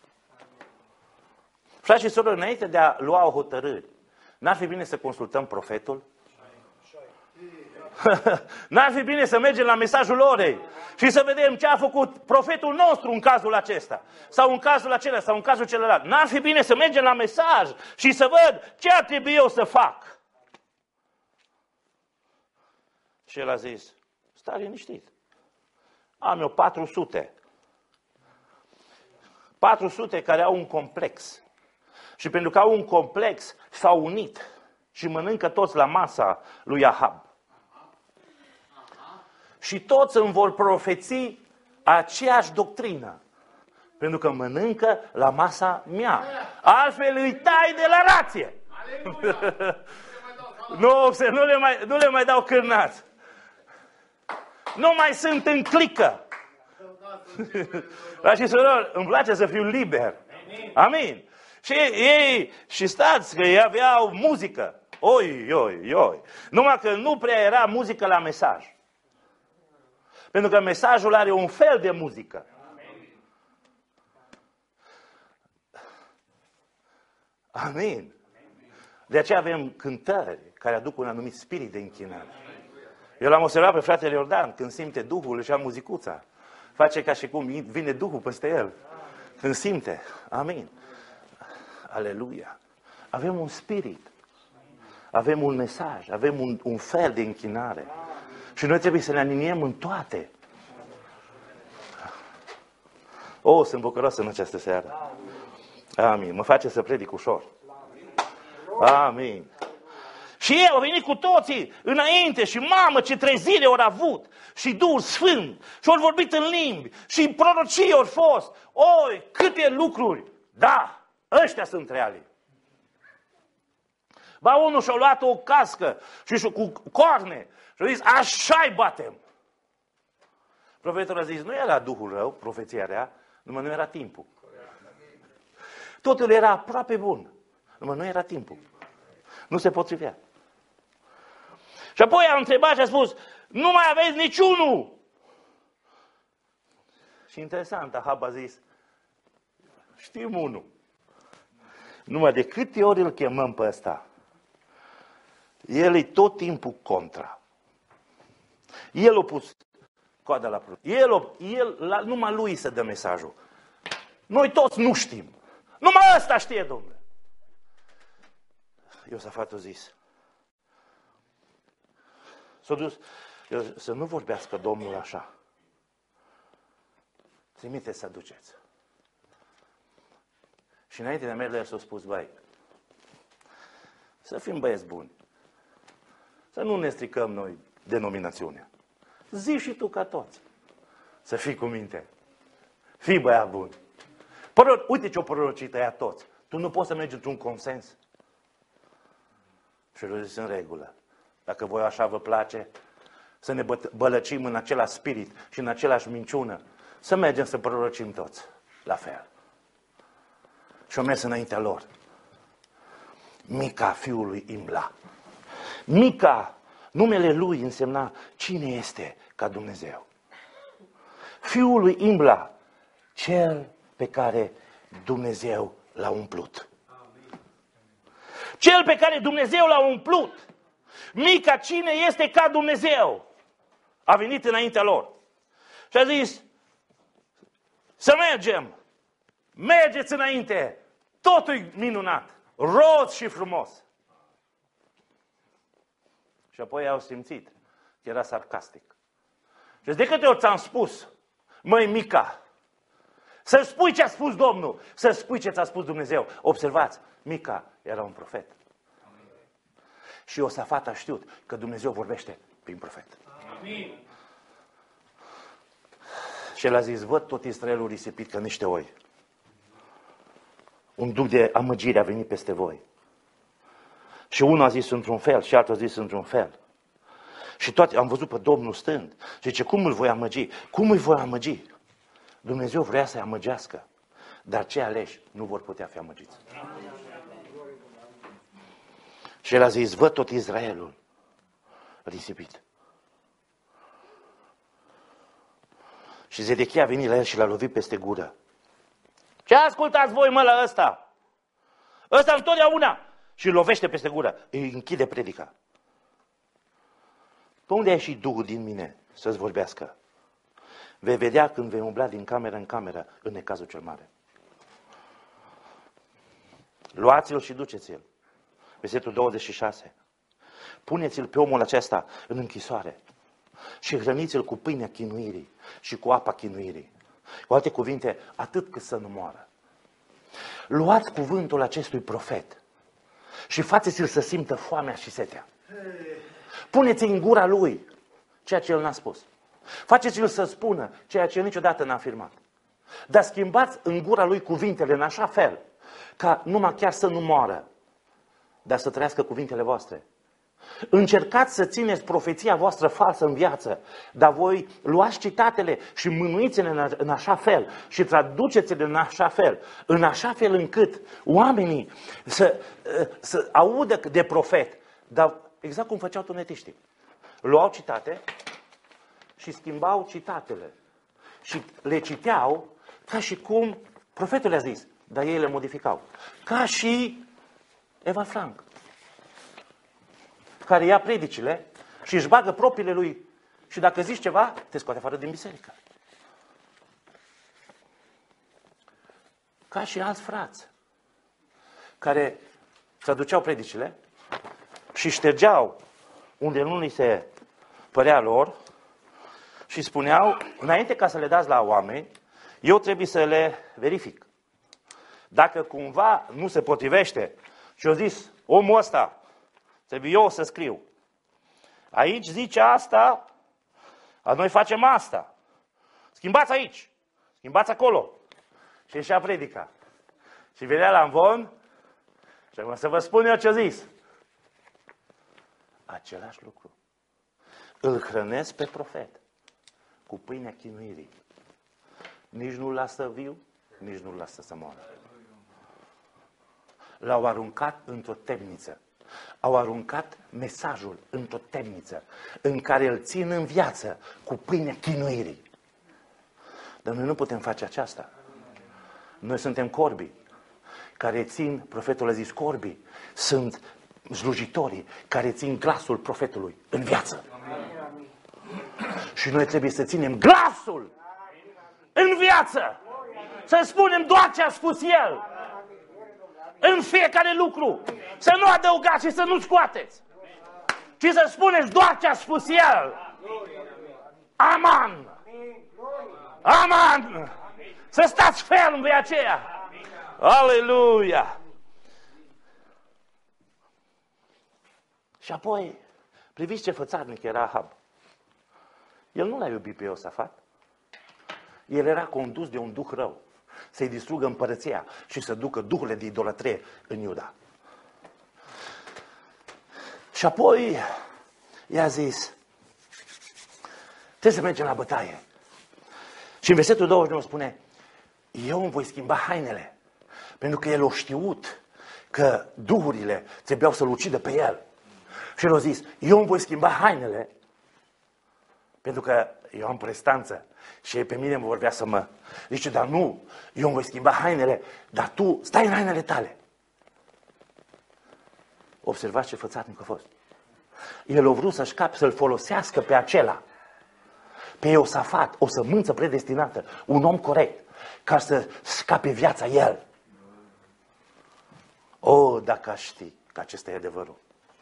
Frați și surori, înainte de a lua o hotărâre, n-ar fi bine să consultăm profetul? N-ar fi bine să mergem la mesajul orei și să vedem ce a făcut profetul nostru în cazul acesta, sau în cazul acela, sau în cazul celălalt. N-ar fi bine să mergem la mesaj și să văd ce ar trebui eu să fac? Și el a zis, stai liniștit, am eu patru sute. patru sute care au un complex. Și pentru că au un complex, s-au unit și mănâncă toți la masa lui Ahab. Și toți îmi vor profeți aceeași doctrină. Pentru că mănâncă la masa mea. Altfel îi tai de la rație. nu, nu, le mai, nu le mai dau cârnați. Nu mai sunt în clică. Frați și surori, îmi place să fiu liber. Amin. Și ei, și stați, că ei aveau muzică. Oi, oi, oi. Numai că nu prea era muzică la mesaj. Pentru că mesajul are un fel de muzică. Amin. De aceea avem cântări care aduc un anumit spirit de închinare. Eu l-am observat pe fratele Iordan, când simte Duhul și a muzicuța. Face ca și cum vine Duhul peste el. Când simte. Amin. Aleluia. Avem un spirit. Avem un mesaj. Avem un, un fel de închinare. Și noi trebuie să ne aliniem în toate. O, sunt bucuros în această seară. Amin. Mă face să predic ușor. Amin. Și ei au venit cu toții înainte și mamă ce trezire au avut și Duhul Sfânt și au vorbit în limbi și prorocii au fost. Oi, câte lucruri! Da, ăștia sunt reali. Ba unul și-a luat o cască și cu corne și a zis, așa-i batem. Profetul a zis, nu era Duhul rău, profeția rea, numai nu era timpul. Totul era aproape bun, numai nu era timpul. Nu se potrivea. Și apoi a întrebat și a spus, nu mai aveți niciunul. Și interesant, Ahab a zis, știm unul. Numai de câte ori îl chemăm pe ăsta, el e tot timpul contra. El a pus coada la prut. El, el la, numai lui să dă mesajul. Noi toți nu știm. Numai ăsta știe, domnule. Iosafat a zis. S-a dus să nu vorbească Domnul așa. Trimite să duceți. Și înainte de a merge, s-a spus, băi, să fim băieți buni. Să nu ne stricăm noi denominațiunea. Zi și tu ca toți. Să fii cu minte. Fii băiat bun. Pără, uite ce-o prorocit ăia toți. Tu nu poți să mergi într-un consens. Și el a zis în regulă. Dacă voi așa vă place, să ne bălăcim în același spirit și în același minciună, să mergem să prorocim toți la fel. Și-o mers înaintea lor. Mica, fiul lui Imbla. Mica, numele lui însemna cine este ca Dumnezeu. Fiul lui Imbla, cel pe care Dumnezeu l-a umplut. Cel pe care Dumnezeu l-a umplut. Mica, cine este ca Dumnezeu? A venit înaintea lor. Și a zis, să mergem. Mergeți înainte. Totul e minunat. Roz și frumos. Și apoi au simțit că era sarcastic. Și de câte ori ți-am spus, măi Mica, să spui ce a spus Domnul, să spui ce ți-a spus Dumnezeu. Observați, Mica era un profet. Și Iosafat a știut că Dumnezeu vorbește prin profet. Amin. Și el a zis, văd tot Israelul risipit ca niște oi. Un duc de amăgire a venit peste voi. Și unul a zis într-un fel și altul a zis într-un fel. Și toate, am văzut pe Domnul stând. Și zice, cum îl voi amăgi? Cum îl voi amăgi? Dumnezeu vrea să-i amăgească. Dar cei aleși nu vor putea fi amăgiți. Și el a zis, văd tot Israelul risipit. Și Zedechia a venit la el și l-a lovit peste gură. Ce ascultați voi, mă, la ăsta? Ăsta întotdeauna. Și îl lovește peste gură. Îi închide predica. Pe unde a ieșit Duhul din mine să-ți vorbească? Vei vedea când vei umbla din cameră în cameră în necazul cel mare. Luați-l și duceți-l. Versetul douăzeci și șase. Puneți-l pe omul acesta în închisoare și hrăniți-l cu pâinea chinuirii și cu apa chinuirii. Cu alte cuvinte, atât cât să nu moară. Luați cuvântul acestui profet și faceți-l să simtă foamea și setea. Puneți în gura lui ceea ce el n-a spus. Faceți-l să spună ceea ce el niciodată n-a afirmat. Dar schimbați în gura lui cuvintele în așa fel ca numai chiar să nu moară, dar să trăiască cuvintele voastre. Încercați să țineți profeția voastră falsă în viață, dar voi luați citatele și mânuiți-le în așa fel și traduceți-le în așa fel, în așa fel încât oamenii să, să audă de profet, dar exact cum făceau tunetiștii. Luau citate și schimbau citatele și le citeau ca și cum profetul le-a zis, dar ei le modificau. Ca și Eva Frank, care ia predicile și își bagă propriile lui și dacă zici ceva, te scoate afară din biserică. Ca și alți frați care traduceau predicile și ștergeau unde nu li se părea lor și spuneau, înainte ca să le dați la oameni, eu trebuie să le verific. Dacă cumva nu se potrivește și eu zis, omul ăsta, trebuie eu să scriu. Aici zice asta, a noi facem asta. Schimbați aici, schimbați acolo. Și ieșea predica. Și venea la învon și acum să vă spun eu ce zis. Același lucru. Îl hrănesc pe profet cu pâinea chinuirii. Nici nu-l lasă viu, nici nu-l lasă să moară. L-au aruncat într-o temniță. Au aruncat mesajul într-o temniță în care îl țin în viață cu pâinea chinuirii. Dar noi nu putem face aceasta. Noi suntem corbii care țin, profetul a zis, corbii sunt slujitorii care țin glasul profetului în viață. Și noi trebuie să ținem glasul în viață. Să spunem doar ce a spus El. În fiecare lucru. Să nu adăugați și să nu scoateți. Ci să spuneți doar ce a spus El. Aman. Aman. Să stați ferm pe aceea. Aleluia. Și apoi, priviți ce fățarnic era Ahab. El nu l-a iubit pe Iosafat. El era condus de un duh rău. Să-i distrugă împărăția și să ducă duhurile de idolatrie în Iuda. Și apoi i-a zis, trebuie să mergem la bătaie. Și în versetul douăzeci și nouă spune, eu îmi voi schimba hainele. Pentru că el a știut că duhurile trebuiau să-l ucidă pe el. Și el a zis, eu îmi voi schimba hainele. Pentru că eu am prestanță și pe mine mă vor vrea să mă... Zice, dar nu, eu îmi voi schimba hainele, dar tu stai în hainele tale. Observați ce fățatnic a fost. El a vrut să-și cap, să-l folosească pe acela, pe Iosafat, o sămânță predestinată, un om corect, ca să scape viața el. O, dacă aș ști că acesta e adevărul.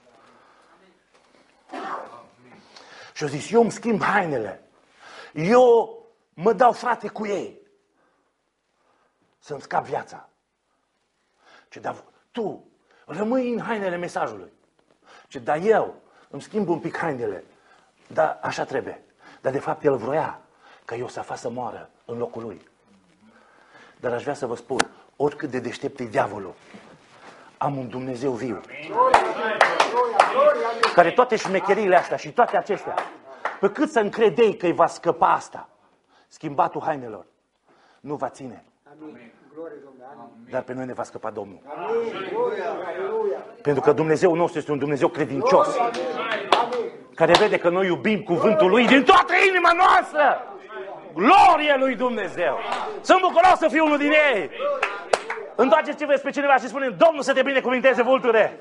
Și a zis, eu îmi schimb hainele. Eu mă dau frate cu ei. Să-mi scap viața. Ce, dar tu rămâi în hainele mesajului. Ce, dar eu îmi schimb un pic hainele. Dar așa trebuie. Dar de fapt el vroia ca Iosafat să moară în locul lui. Dar aș vrea să vă spun, oricât de deștept e diavolul, am un Dumnezeu viu. Care toate șmecheriile astea și toate acestea, pe cât să încredei că îi va scăpa asta, schimbatul hainelor, nu va ține. Dar pe noi ne va scăpa Domnul. Pentru că Dumnezeul nostru este un Dumnezeu credincios, care vede că noi iubim cuvântul Lui din toată inima noastră. Glorie lui Dumnezeu! Sunt bucuros să fiu unul din ei! Întoarceți ce vezi pe cineva și spune, Domnul să te binecuvinteze, vulture!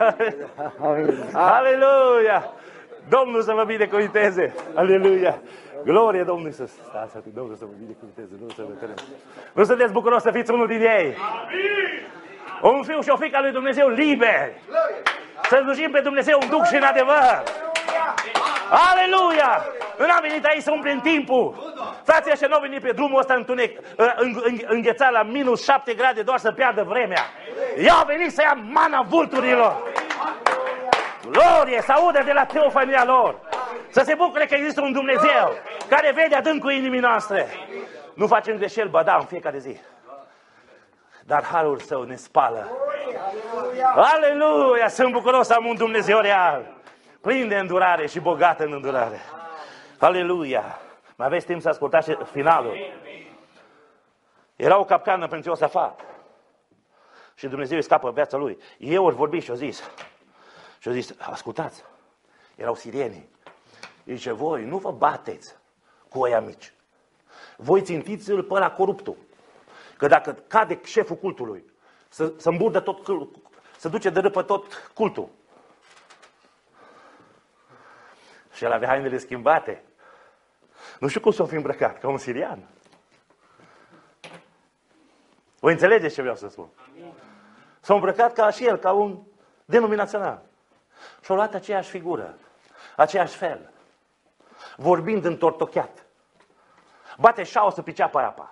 Aleluia! Domnul să vă binecuvinteze! Aleluia! Glorie Domnului Iisus! Stați, Domnul să vă binecuvinteze! Nu, să vă nu sunteți bucuros să fiți unul din ei! Un fiu și o fiică a lui Dumnezeu liberi! Să slujim pe Dumnezeu în duc și în adevăr! Aleluia! Nu am venit aici să umplem timpul. Frații ăștia nu au venit pe drumul ăsta întunec, înghețat la minus șapte grade doar să piardă vremea. Ei au venit să ia mana vulturilor. Glorie, să audă de la teofania lor. Să se bucure că există un Dumnezeu care vede adâncul inimii noastre. Nu facem greșeli, bă, da, în fiecare zi. Dar harul său ne spală. Aleluia! Sunt bucuros să am un Dumnezeu real, plin de îndurare și bogat în îndurare. Aleluia! Mai aveți timp să ascultați finalul. Era o capcană pentru Iosafat. Și Dumnezeu îi scapă viața lui. Eu ori vorbi și-o zis. Și-o zis, ascultați, erau sirienii. Zice, voi nu vă bateți cu ăia mici. Voi țintiți-l pe ăla coruptul. Că dacă cade șeful cultului, să, să îmburdă tot, să duce de râpă tot cultul. Și el avea hainele schimbate. Nu știu cum s-o fi îmbrăcat, ca un sirian. Voi înțelegeți ce vreau să spun? S-a îmbrăcat ca și el, ca un denominațional. Și-a luat aceeași figură, aceeași fel, vorbind întortocheat. Bate șaua să piceapă apa.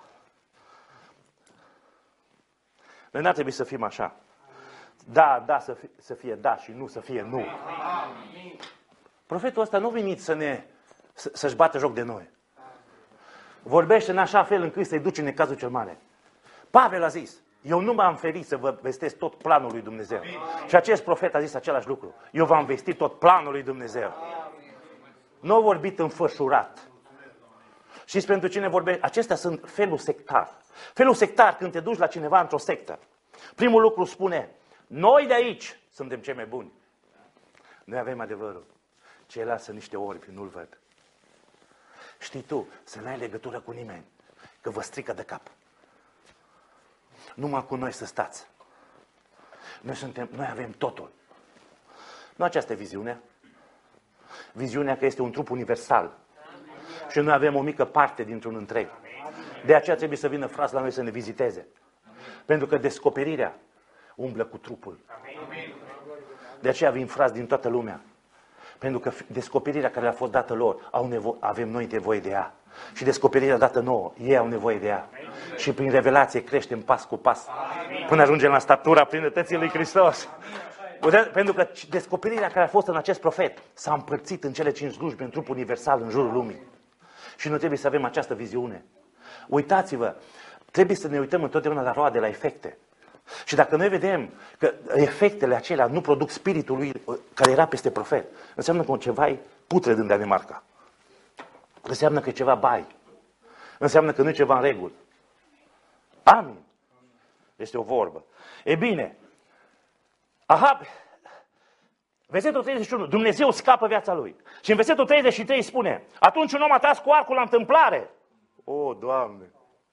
Noi n-ar trebui să fim așa. Da, da, să fie, să fie da și nu să fie nu. Profetul ăsta nu a venit să ne, să, să-și bată joc de noi. Vorbește în așa fel încât să-i duce în necazul cel mare. Pavel a zis, eu nu m-am ferit să vă vestesc tot planul lui Dumnezeu. Și acest profet a zis același lucru. Eu v-am vestit tot planul lui Dumnezeu. Nu a vorbit înfășurat. Și pentru cine vorbește? Acestea sunt felul sectar. Felul sectar, când te duci la cineva într-o sectă, primul lucru spune, noi de aici suntem cei mai buni. Noi avem adevărul. Ceilalți sunt niște orbi, nu-l văd. Știi tu, să n-ai legătură cu nimeni, că vă strică de cap. Numai cu noi să stați. Noi, suntem, noi avem totul. Nu aceasta e viziunea. Viziunea că este un trup universal. Și noi avem o mică parte dintr-un întreg. De aceea trebuie să vină frați la noi să ne viziteze. Pentru că descoperirea umblă cu trupul. De aceea vin frați din toată lumea. Pentru că descoperirea care a fost dată lor, au nevo- avem noi nevoie de ea. Și descoperirea dată nouă, ei au nevoie de ea. Și prin revelație creștem pas cu pas. Până ajungem la statura plinătății lui Hristos. Pentru că descoperirea care a fost în acest profet s-a împărțit în cele cinci slujbe, în trupul universal, în jurul lumii. Și noi trebuie să avem această viziune. Uitați-vă, trebuie să ne uităm întotdeauna la roade, la efecte. Și dacă noi vedem că efectele acelea nu produc spiritul lui care era peste profet, înseamnă că ceva e putred în Danemarca. Înseamnă că e ceva bai. Înseamnă că nu e ceva în regulă. Amin. Este o vorbă. E bine, Ahab, versetul treizeci și unu, Dumnezeu scapă viața lui. Și în versetul treizeci și trei spune, atunci un om a tras cu arcul la întâmplare. O, Doamne!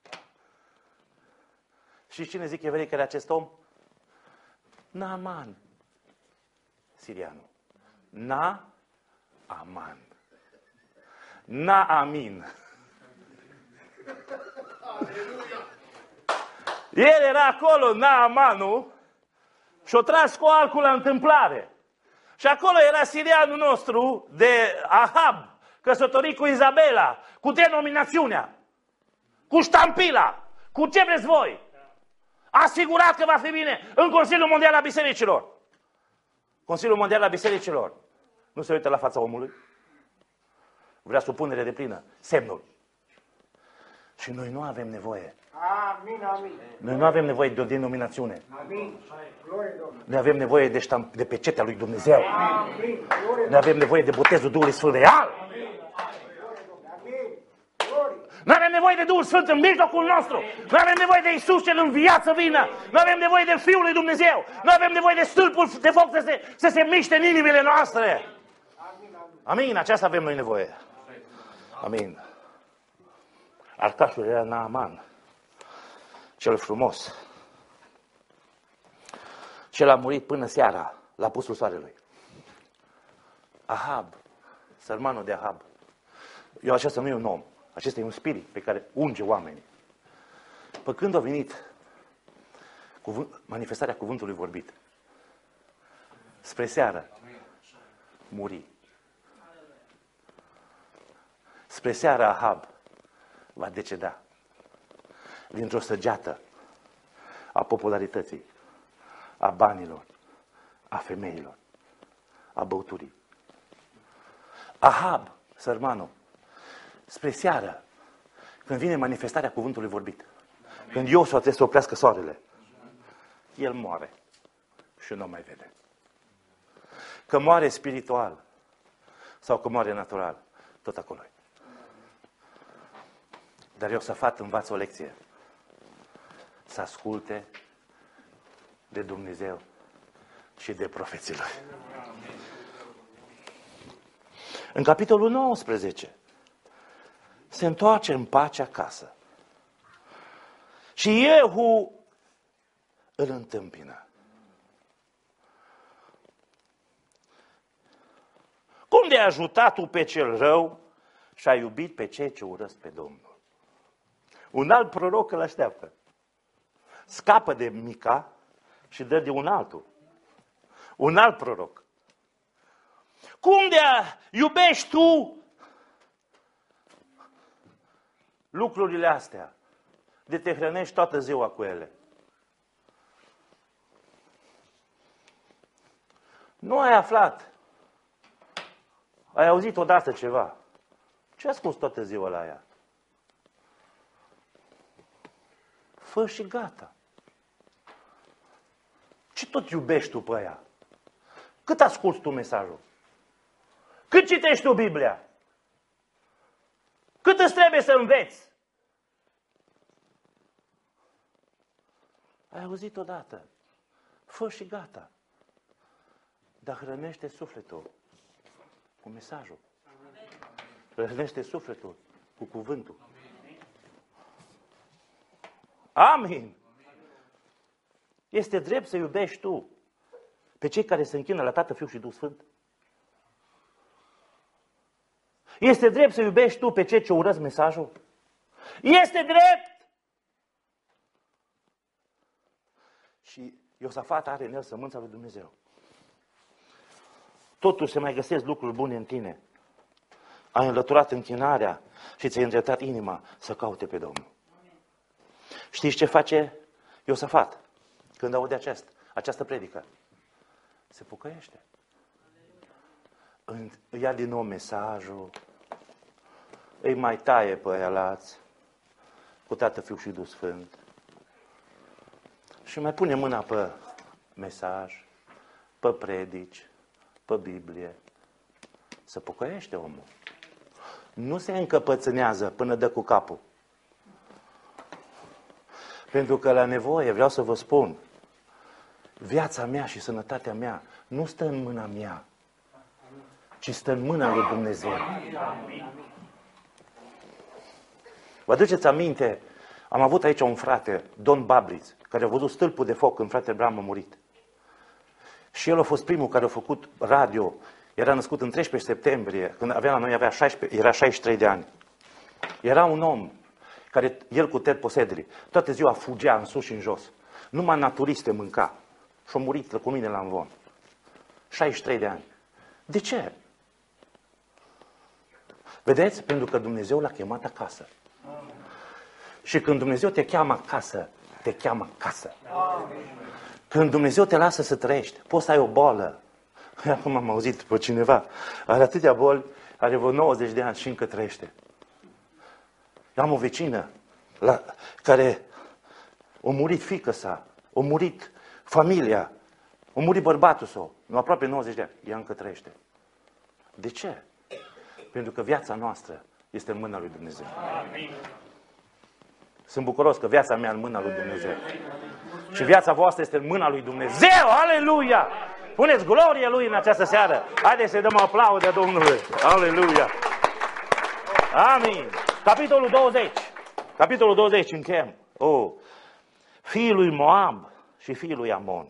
Și cine zic evrei că era acest om? Naaman, sirianul. Na-aman. Na-amin. El era acolo, Naamanul, și-o tras cu arcul la întâmplare. Și acolo era sirianul nostru de Ahab, căsătorit cu Izabela, cu denominațiunea, cu ștampila, cu ce vreți voi. Asigurat că va fi bine în Consiliul Mondial al Bisericilor. Consiliul Mondial al Bisericilor nu se uită la fața omului. Vrea supunere de plină. Semnul. Și noi nu avem nevoie. Amin, amin. Noi nu avem nevoie de o denominațiune. Amin. Glorie Domnului. Noi avem nevoie de, ștamp, de pecetea lui Dumnezeu. Amin. Glorie Noi avem nevoie de botezul Duhului Sfânt real. Amin. Glorie. Noi avem nevoie de Duhul Sfânt în mijlocul nostru. Noi avem nevoie de Iisus cel înviat să vină. Noi avem nevoie de Fiul lui Dumnezeu. Noi avem nevoie de stâlpul de foc să se, să se miște în inimile noastre. Amin. Aceasta avem noi nevoie. Amin. Arcașul era Naaman, cel frumos. Cel a murit până seara, la pusul soarelui. Ahab, sărmanul de Ahab. Eu acesta nu e un om, acesta e un spirit pe care unge oamenii. Păi când a venit cuvânt, manifestarea cuvântului vorbit, spre seară, muri. Spre seară Ahab va deceda dintr-o săgeată a popularității, a banilor, a femeilor, a băuturii. Ahab, sărmanul, spre seară, când vine manifestarea cuvântului vorbit, când Iosua trebuie să oprească soarele, el moare și nu mai vede. Că moare spiritual sau că moare natural, tot acolo e. Dar Iosafat învață o lecție. Să asculte de Dumnezeu și de profeților. În capitolul nouăsprezece se întoarce în pace acasă. Și Iehu îl întâmpină. Cum de-ai ajutat tu pe cel rău și ai iubit pe cei ce urăsc pe Domnul? Un alt proroc îl așteaptă. Scapă de Mica și dă de un altul. Un alt proroc. Cum de iubești tu lucrurile astea? De te hrănești toată ziua cu ele. Nu ai aflat. Ai auzit odată ceva. Ce ai spus toată ziua la ea? Fă și gata. Ce tot iubești tu pe ea? Cât asculți tu mesajul? Cât citești tu Biblia? Cât îți trebuie să înveți? Ai auzit odată. Fă și gata. Dar hrănește sufletul cu mesajul. Hrănește sufletul cu cuvântul. Amin. Este drept să iubești tu pe cei care se închină la Tatăl, Fiul și Duh Sfânt? Este drept să iubești tu pe cei ce urăsc mesajul? Este drept! Și Iosafat are în el sămânța lui Dumnezeu. Totuși se mai găsesc lucruri bune în tine. Ai înlăturat închinarea și ți-ai îndreptat inima să caute pe Domnul. Știți ce face Iosafat când aude acest, această predică? Se pocăiește. Îi ia din nou mesajul, îi mai taie pe aia lați, cu Tată, Fiul și Duh Sfânt, și mai pune mâna pe mesaj, pe predici, pe Biblie. Se pocăiește omul. Nu se încăpățânează până dă cu capul. Pentru că la nevoie, vreau să vă spun, viața mea și sănătatea mea nu stă în mâna mea, ci stă în mâna lui Dumnezeu. Vă aduceți aminte, am avut aici un frate, Don Babriț, care a văzut stâlpul de foc când fratele Bram a murit. Și el a fost primul care a făcut radio. Era născut în treisprezece septembrie, când avea la noi avea șaisprezece, era șaizeci și trei de ani. Era un om care, el cu Ted Posedri, toată ziua fugea în sus și în jos. Numai naturiste mânca. Și-a murit cu mine la învon. șaizeci și trei de ani. De ce? Vedeți? Pentru că Dumnezeu l-a chemat acasă. Și când Dumnezeu te cheamă acasă, te cheamă acasă. Când Dumnezeu te lasă să trăiești, poți să ai o boală. Acum am auzit pe cineva, are atâtea boli, are vreo nouăzeci de ani și încă trăiește. Eu am o vecină la, care a murit fiică sa, a murit familia, a murit bărbatul său, aproape nouăzeci de ani, ea încă trăiește. De ce? Pentru că viața noastră este în mâna lui Dumnezeu. Sunt bucuros că viața mea în mâna lui Dumnezeu. Și viața voastră este în mâna lui Dumnezeu. Aleluia! Puneți glorie Lui în această seară. Haideți să dăm aplauze Domnului. Aleluia! Amin. Capitolul douăzeci. Capitolul douăzeci, încheiem. Oh. Fiii lui Moab și fiii lui Amon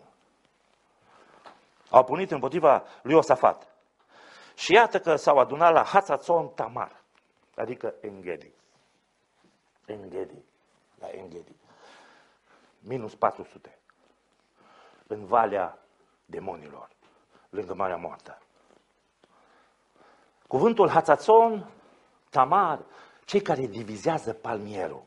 au punit împotriva lui Iosafat. Și iată că s-au adunat la Hatzatzon Tamar, adică Engedi. Engedi. La Engedi. Minus patru sute. În Valea Demonilor, lângă Marea Moartă. Cuvântul Hatzatzon Tamar, cei care divizează palmierul.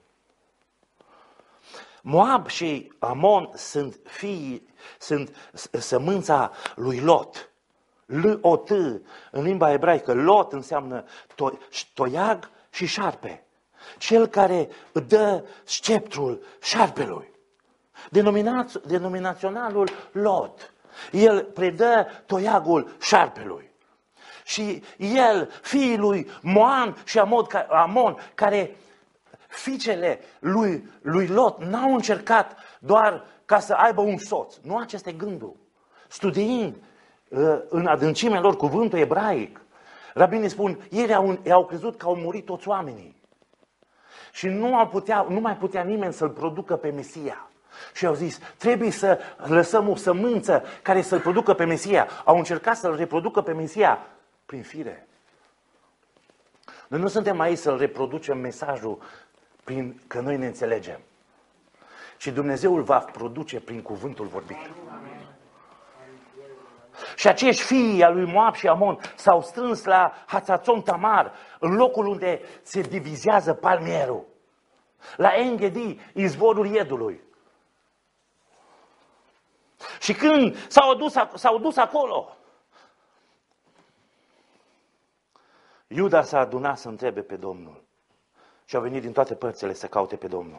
Moab și Amon sunt fii, sunt sămânța lui Lot. L-O-T, în limba ebraică, Lot înseamnă to- toiag și șarpe. Cel care dă sceptrul șarpelui. Denominaț- denominaționalul Lot. El predă toiagul șarpelui. Și el, fiii lui Moan și Amon, Amon care fiicele lui, lui Lot n-au încercat doar ca să aibă un soț. Nu acesta e gândul. Studiind uh, în adâncimea lor cuvântul ebraic, rabinii spun, ei au, au crezut că au murit toți oamenii. Și nu, au putea, nu mai putea nimeni să-l producă pe Mesia. Și au zis, trebuie să lăsăm o sămânță care să-l producă pe Mesia. Au încercat să-l reproducă pe Mesia prin fire. Noi nu suntem aici să-l reproducem mesajul prin că noi ne înțelegem. Și Dumnezeu îl va produce prin cuvântul vorbit. Și acești fii al lui Moab și Amon s-au strâns la Hatzatzon Tamar, în locul unde se divizează palmierul. La Engedi, izvorul Iedului. Și când s-au dus, s-au dus acolo, Iuda s-a adunat să întrebe pe Domnul. Și au venit din toate părțile să caute pe Domnul.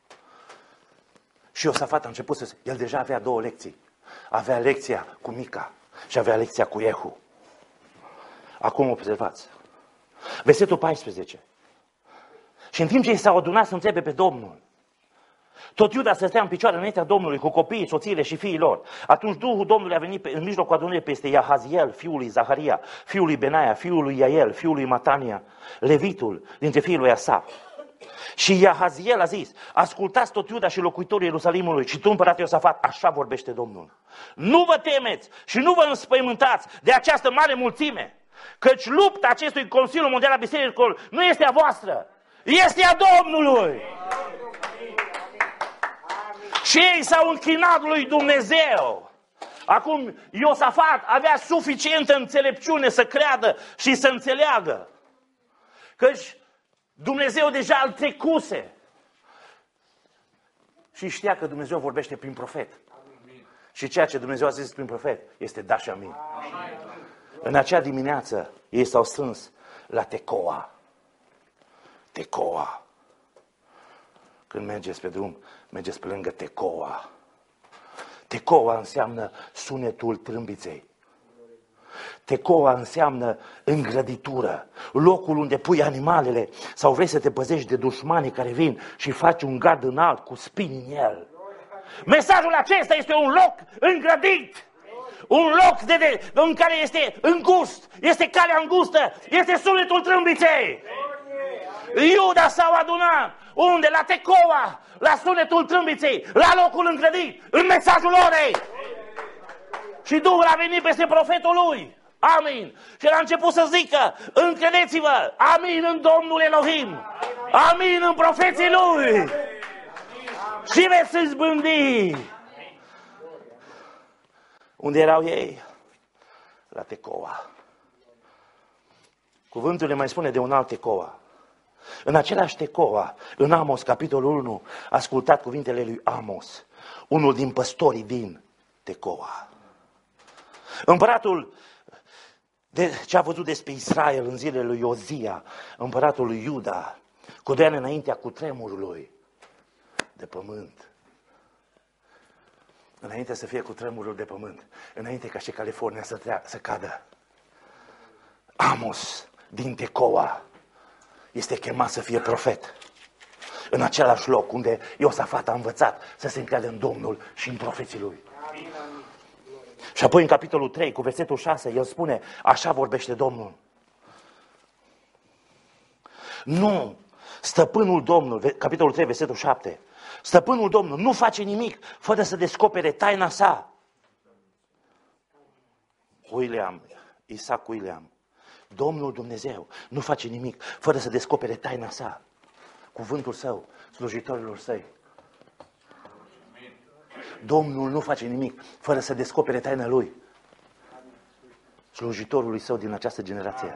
Și Iosafat a început să... El deja avea două lecții. Avea lecția cu Mica și avea lecția cu Iehu. Acum observați. Versetul paisprezece. Și în timp ce ei s-au adunat să întrebe pe Domnul, tot Iuda să stea în picioare înaintea Domnului cu copiii, soțiile și fiii lor. Atunci Duhul Domnului a venit în mijlocul adunării peste Iahaziel, fiul lui Zaharia, fiul lui Benaia, fiul lui Iael, fiul lui Matania, levitul dintre fiii lui Asaf. Și Iahaziel a zis, ascultați tot Iuda și locuitorii Ierusalimului și tu, împărate Iosafat, așa vorbește Domnul. Nu vă temeți și nu vă înspăimântați de această mare mulțime, Căci lupta acestui Consiliu Mondial al Bisericilor nu este a voastră, este a Domnului. Și ei s-au închinat lui Dumnezeu. Acum Iosafat avea suficientă înțelepciune să creadă și să înțeleagă. Căci Dumnezeu deja îl trecuse. Și știa că Dumnezeu vorbește prin profet. Și ceea ce Dumnezeu a zis prin profet este da și amin. În acea dimineață ei s-au strâns la Tecoa. Tecoa. Când mergeți pe drum, mergeți pe lângă Tecoa. Tecoa înseamnă sunetul trâmbiței. Tecoa înseamnă îngrăditură, locul unde pui animalele sau vrei să te păzești de dușmanii care vin și faci un gard înalt cu spini în el. Mesajul acesta este un loc îngrădit, un loc de, de, în care este îngust, este calea îngustă, este sunetul trâmbiței. Iuda s-au adunat, unde? La Tecoa, la sunetul trâmbiței, la locul îngrădit, în mesajul orei. Și Duhul a venit peste profetul lui. Amin. Și el a început să zică, încredeți-vă, amin în Domnul Elohim, amin în profeții lui. Și veți izbândi. Unde erau ei? La Tecoa. Cuvântul ne mai spune de un alt Tecoa. În același Tecoa, în Amos, capitolul unu, ascultat cuvintele lui Amos, unul din păstorii din Tecoa. Împăratul de ce a văzut despre Israel în zilele lui Iozia, împăratul lui Iuda, cu doi ani înaintea cutremurului de pământ. Înainte să fie cutremurul de pământ, înainte ca și California să, trea, să cadă, Amos din Tecoa este chemat să fie profet. În același loc unde Iosafat a învățat să se încreadă în Domnul și în profeții lui. Și apoi în capitolul trei, cu versetul șase, el spune, așa vorbește Domnul. Nu, stăpânul Domnul, capitolul trei, versetul șapte, stăpânul Domnul nu face nimic fără să descopere taina sa. William, Isaac William, Domnul Dumnezeu nu face nimic fără să descopere taina sa, cuvântul său, slujitorilor săi. Domnul nu face nimic fără să descopere taina lui, slujitorului său din această generație.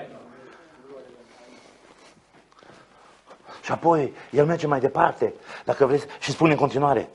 Și apoi el merge mai departe, dacă vreți, și spune în continuare,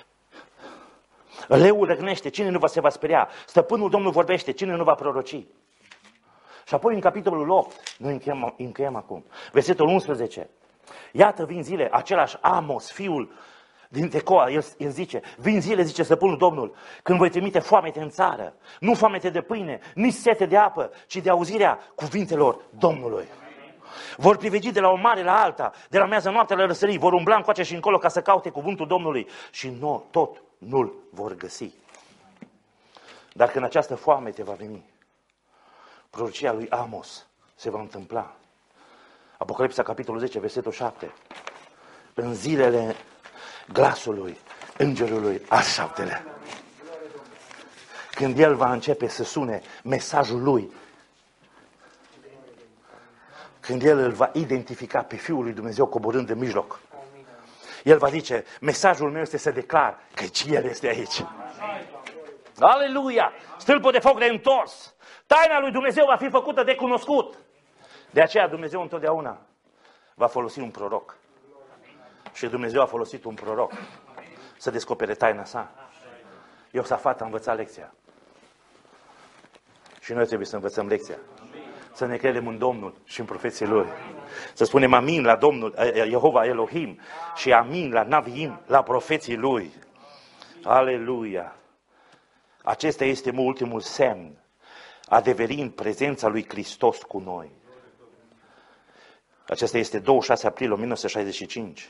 leul răgnește, cine nu va se va speria? Stăpânul Domnul vorbește, cine nu va proroci? Și apoi în capitolul opt, noi încheiem, încheiem acum, versetul unsprezece, iată vin zile, același Amos, fiul din Tecoa, el, el zice, vin zile, zice stăpânul Domnul, când voi trimite foamete în țară, nu foamete de pâine, nici sete de apă, ci de auzirea cuvintelor Domnului. Vor privegi de la o mare la alta, de la miază noapte la răsărit, vor umbla încoace și încolo ca să caute cuvântul Domnului și nu, tot nu-l vor găsi. Dar când această foamete va veni, prorocia lui Amos se va întâmpla. Apocalipsa, capitolul zece, versetul șapte. În zilele glasului îngerului al șaptelea, când el va începe să sune mesajul lui, când el îl va identifica pe Fiul lui Dumnezeu coborând în mijloc, el va zice, mesajul meu este să declar că el este aici. Aleluia! Stâlpul de foc reîntors. Taina lui Dumnezeu va fi făcută de cunoscut. De aceea Dumnezeu întotdeauna va folosi un proroc. Și Dumnezeu a folosit un proroc să descopere taina sa. Iosafat a învățat lecția. Și noi trebuie să învățăm lecția. Să ne credem în Domnul și în profeții Lui. Să spunem amin la Domnul, Jehova Elohim, și amin la Naviim, la profeții Lui. Aleluia! Acesta este ultimul semn, adeverind prezența lui Hristos cu noi. Acesta este douăzeci și șase aprilie o mie nouă sute șaizeci și cinci.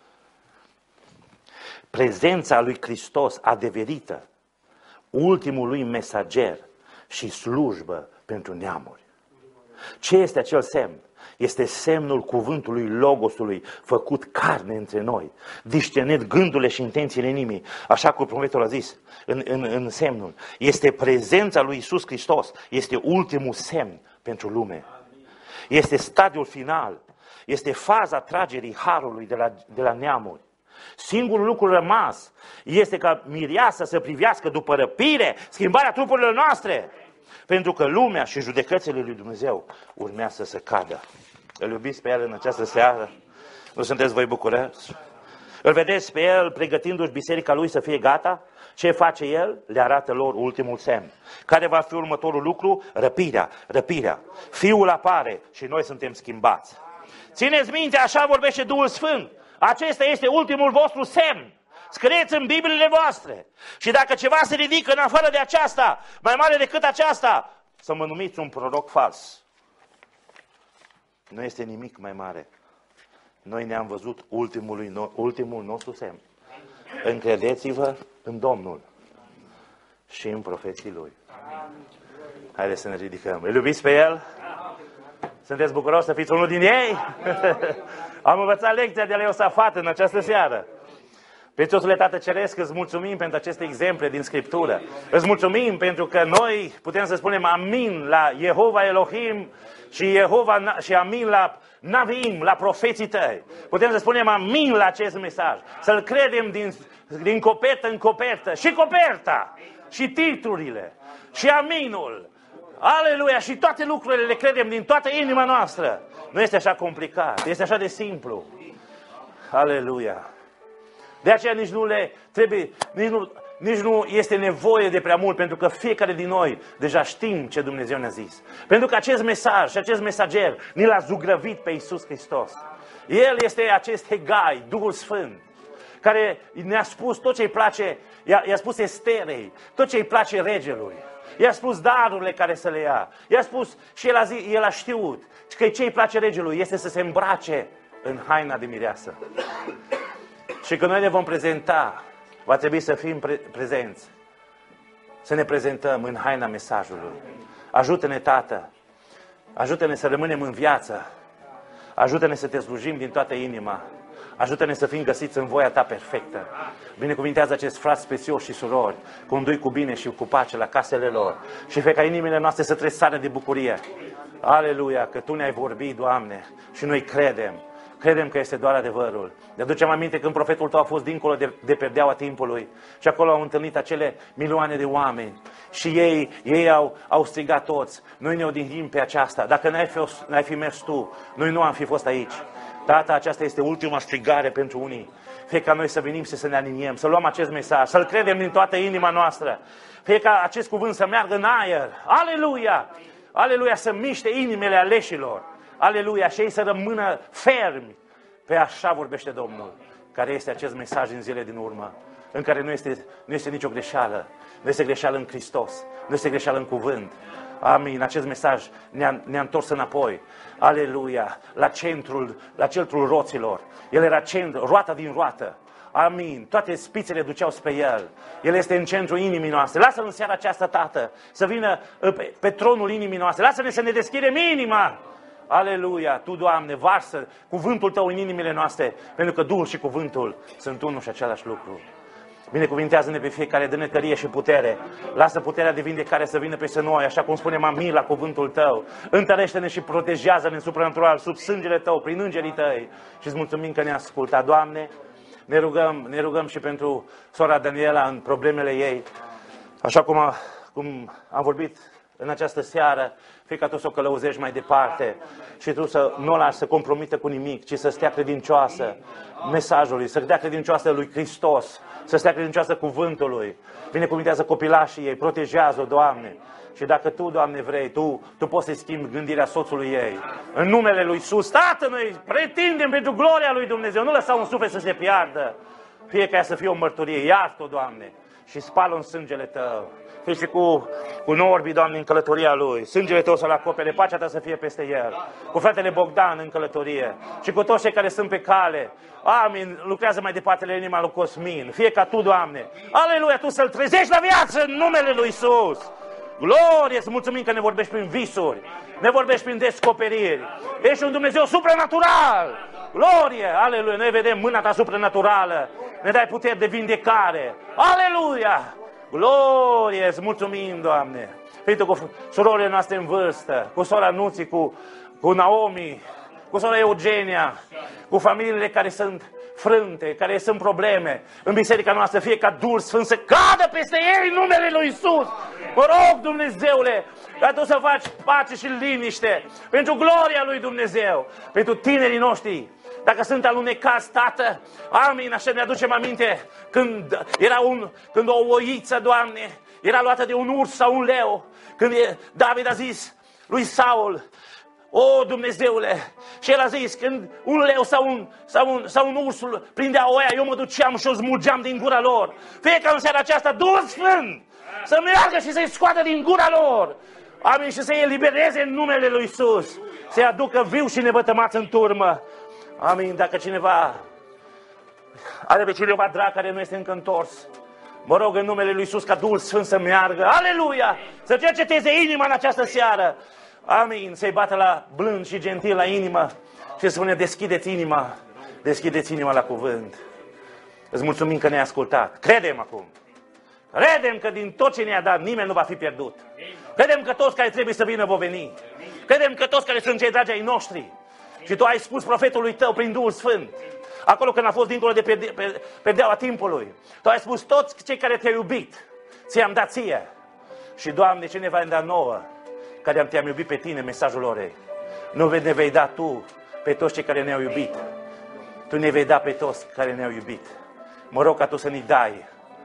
Prezența lui Hristos adeverită, ultimul lui mesager și slujbă pentru neamuri. Ce este acel semn? Este semnul cuvântului Logosului făcut carne între noi, discernând gândurile și intențiile inimii, așa cum profetul a zis în, în, în semnul. Este prezența lui Iisus Hristos, este ultimul semn pentru lume. Este stadiul final. Este faza tragerii harului de la, de la neamuri. Singurul lucru rămas este ca mireasa să privească după răpire, schimbarea trupurilor noastre. Pentru că lumea și judecățile lui Dumnezeu urmează să cadă. Îl iubiți pe El în această seară? Nu sunteți voi bucurați? Îl vedeți pe El pregătindu-și biserica Lui să fie gata? Ce face El? Le arată lor ultimul semn. Care va fi următorul lucru? Răpirea, răpirea. Fiul apare și noi suntem schimbați. Țineți minte, așa vorbește Duhul Sfânt. Acesta este ultimul vostru semn. Scrieți în Bibliile voastre. Și dacă ceva se ridică în afară de aceasta, mai mare decât aceasta, să mă numiți un proroc fals. Nu este nimic mai mare. Noi ne-am văzut ultimul, ultimul nostru semn. Încredeți-vă în Domnul și în profeții Lui. Haideți să ne ridicăm. Îl iubiți pe El? Sunteți bucuroși să fiți unul din ei? Am învățat lecția de la Iosafat în această seară. Prețiosul Tată Ceresc, îți mulțumim pentru aceste exemple din Scriptură. Îți mulțumim pentru că noi putem să spunem amin la Jehova Elohim și, Jehova, și amin la Navim, la profeții tăi. Putem să spunem amin la acest mesaj. Să-l credem din, din copertă în copertă. Și coperta, și titlurile, și aminul. Aleluia! Și toate lucrurile le credem din toată inima noastră. Nu este așa complicat, este așa de simplu. Aleluia! De aceea nici nu le trebuie, nici nu, nici nu este nevoie de prea mult, pentru că fiecare din noi deja știm ce Dumnezeu ne-a zis. Pentru că acest mesaj și acest mesager ni l-a zugrăvit pe Iisus Hristos. El este acest Hegai, Duhul Sfânt, care ne-a spus tot ce îi place, i-a, i-a spus Esterei, tot ce îi place regelui. I-a spus darurile care să le ia. I-a spus și el a, zi, el a știut că ce îi place regelui este să se îmbrace în haina de mireasă. Și când noi ne vom prezenta, va trebui să fim pre- prezenți. Să ne prezentăm în haina mesajului. Ajută-ne, Tată. Ajută-ne să rămânem în viață. Ajută-ne să te slujim din toată inima. Ajută-ne să fim găsiți în voia ta perfectă. Binecuvintează acest frați prețioși și surori. Condui cu bine și cu pace la casele lor. Și fie ca inimile noastre să tresară de bucurie. Aleluia, că Tu ne-ai vorbit, Doamne, și noi credem. Credem că este doar adevărul. Ne aducem aminte când profetul Tău a fost dincolo de, de perdeaua timpului și acolo au întâlnit acele milioane de oameni și ei, ei au, au strigat toți. Noi ne odihnim pe aceasta. Dacă n-ai fi, n-ai fi mers Tu, noi nu am fi fost aici. Tata, aceasta este ultima strigare pentru unii. Fie ca noi să venim și să ne aliniem, să luăm acest mesaj, să-l credem din toată inima noastră. Fie ca acest cuvânt să meargă în aer. Aleluia! Aleluia! Să miște inimile aleșilor. Aleluia! Și ei să rămână fermi. Pe așa vorbește Domnul, care este acest mesaj în zile din urmă, în care nu este, nu este nicio greșeală. Nu este greșeală în Hristos, nu este greșeală în cuvânt. Amin. Acest mesaj ne-a, ne-a întors înapoi. Aleluia! La centrul, la centrul roților. El era centru, roata din roată. Amin. Toate spițele duceau spre El. El este în centrul inimii noastre. Lasă-L în seara aceasta, Tată, să vină pe, pe tronul inimii noastre. Lasă-ne să ne deschidem inima. Aleluia! Tu, Doamne, varsă cuvântul Tău în inimile noastre, pentru că Duhul și cuvântul sunt unul și același lucru. Binecuvintează-ne pe fiecare, dă-ne tărie și putere. Lasă puterea de vindecare să vină peste noi, așa cum spunem amin la cuvântul Tău. Întărește-ne și protejează-ne în supranatural, sub sângele Tău, prin îngerii Tăi. Și îți mulțumim că ne-ai ascultat, Doamne. Ne rugăm, ne rugăm și pentru sora Daniela în problemele ei. Așa cum, a, cum am vorbit în această seară, fie ca Tu să o călăuzești mai departe și Tu să nu o lași să compromită cu nimic, ci să stea credincioasă mesajului, să stea credincioasă lui Hristos, să stea credincioasă cuvântului. Binecuvintează copilașii ei, protejează-o, Doamne. Și dacă Tu, Doamne, vrei, Tu, tu poți să-i schimbi gândirea soțului ei. În numele lui Iisus, Tată, noi pretindem pentru gloria lui Dumnezeu. Nu lăsa un suflet să se piardă. Fie ca ea să fie o mărturie. Iartă-o, Doamne, și spală în sângele Tău. Fii și cu, cu Norbi, Doamne, în călătoria lui. Sângele Tău să-l acopere, pacea Ta să fie peste el. Cu fratele Bogdan în călătorie. Și cu toți cei care sunt pe cale. Amin. Lucrează mai departe la inima lui Cosmin. Fie ca Tu, Doamne. Aleluia, Tu să-l trezești la viață în numele lui Iisus. Glorie, îți mulțumim că ne vorbești prin visuri. Ne vorbești prin descoperiri. Ești un Dumnezeu supranatural. Glorie, aleluia. Noi vedem mâna Ta supranaturală. Ne dai puteri de vindecare. Aleluia. Glorie, îți mulțumim, Doamne. Fii cu surorile noastre în vârstă, cu sora Nuții, cu, cu Naomi, cu sora Eugenia, cu familiile care sunt frânte, care sunt probleme în biserica noastră, fie ca Duhul Sfânt să cadă peste ei în numele lui Iisus. Mă rog, Dumnezeule, ca Tu să faci pace și liniște pentru gloria lui Dumnezeu, pentru tinerii noștri. Dacă sunt alunecați, Tată, amin, așa ne aducem aminte când era un, când o oiță, Doamne, era luată de un urs sau un leu, când David a zis lui Saul, o, Dumnezeule, și el a zis, când un leu sau un, sau un, sau un urs prindea oia, eu mă duceam și o smulgeam din gura lor. Fie ca în seara aceasta, Duhul Sfânt, să meargă și să-i scoată din gura lor. Amin, și să-i elibereze în numele lui Iisus, să-i aducă viu și nevătămați în turmă. Amin, dacă cineva are pe cineva drag care nu este încă întors, mă rog în numele lui Iisus ca Duhul Sfânt să meargă, aleluia, să cerceteze inima în această seară. Amin, să-i bată la blând și gentil la inimă și spune, deschideți inima, deschideți inima la cuvânt. Îți mulțumim că ne-ai ascultat. Credem acum. Credem că din tot ce ne-a dat nimeni nu va fi pierdut. Credem că toți care trebuie să vină vor veni. Credem că toți care sunt cei dragi ai noștri. Și Tu ai spus profetului Tău prin Duhul Sfânt, acolo când a fost dincolo de perde, per, perdeaua timpului, Tu ai spus toți cei care Te-au iubit, Ți-am dat Ție. Și Doamne, ce ne va da nouă, care Te-am iubit pe Tine, mesajul orei. Nu ne vei da Tu pe toți cei care ne-au iubit. Tu ne vei da pe toți care ne-au iubit. Mă rog ca Tu să ne dai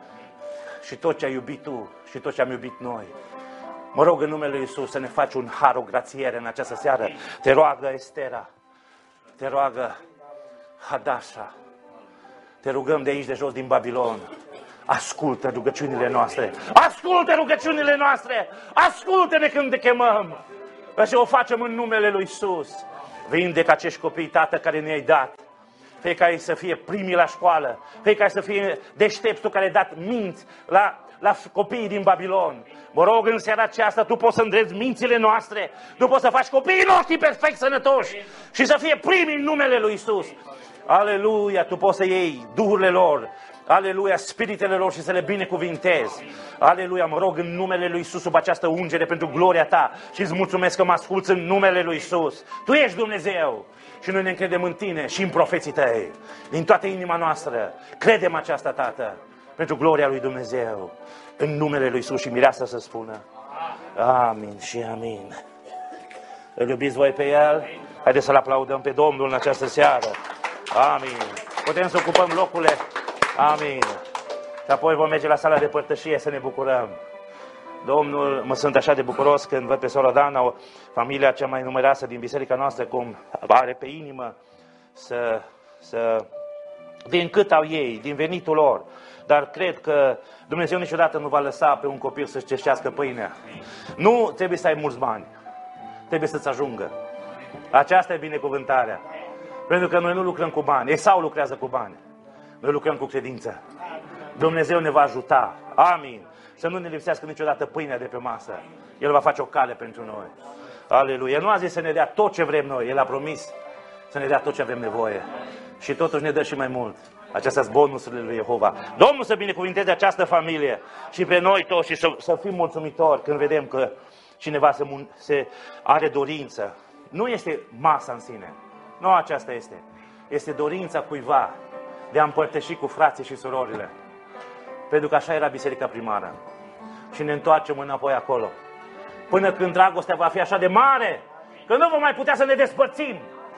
și tot ce ai iubit Tu și tot ce am iubit noi. Mă rog în numele Lui Iisus să ne faci un har, o grațiere în această seară. Te roagă Estera, te roagă Hadasha, te rugăm de aici de jos din Babilon. Ascultă rugăciunile noastre, ascultă rugăciunile noastre, ascultă-ne când te chemăm. Și o facem în numele Lui Iisus. Vindecă acești copii, Tată, care ne-ai dat. Fiecare să fie primii la școală, fiecare să fie deștepți, Tu care ai dat minți la, la copiii din Babilon. Mă rog în seara aceasta, Tu poți să îndrezi mințile noastre, Tu poți să faci copiii noștri perfect sănătoși și să fie primii în numele Lui Iisus. Aleluia, Tu poți să iei duhurile lor, aleluia, spiritele lor și să le binecuvintezi. Aleluia, mă rog în numele Lui Iisus sub această ungere pentru gloria Ta și îți mulțumesc că mă asculți în numele Lui Iisus. Tu ești Dumnezeu și noi ne încredem în Tine și în profeții Tăi. Din toată inima noastră credem aceasta, Tată, pentru gloria Lui Dumnezeu. În numele Lui Iisus și mireasa să spună amin și amin. Îl iubiți voi pe El? Haideți să-L aplaudăm pe Domnul în această seară. Amin. Putem să ocupăm locurile. Amin. Și apoi vom merge la sala de părtășie să ne bucurăm. Domnul, mă sunt așa de bucuros când văd pe sora Dana, o familia cea mai numeroasă din biserica noastră, cum are pe inimă să, să din cât au ei, din venitul lor. Dar cred că Dumnezeu niciodată nu va lăsa pe un copil să-și cerșească pâinea. Nu trebuie să ai mulți bani, trebuie să-ți ajungă. Aceasta e binecuvântarea. Pentru că noi nu lucrăm cu bani, Esau lucrează cu bani. Noi lucrăm cu credință. Dumnezeu ne va ajuta. Amin. Să nu ne lipsească niciodată pâinea de pe masă. El va face o cale pentru noi. Aleluia. El nu a zis să ne dea tot ce vrem noi. El a promis să ne dea tot ce avem nevoie. Și totuși ne dă și mai mult. Acestea sunt bonusurile lui Jehova. Domnul să binecuvinteze această familie și pe noi toți și să, să fim mulțumitori când vedem că cineva se, se are dorință. Nu este masa în sine. Nu aceasta este. Este dorința cuiva de a împărtăși cu frații și surorile. Pentru că așa era biserica primară. Și ne întoarcem înapoi acolo. Până când dragostea va fi așa de mare, că nu vom mai putea să ne despărțim.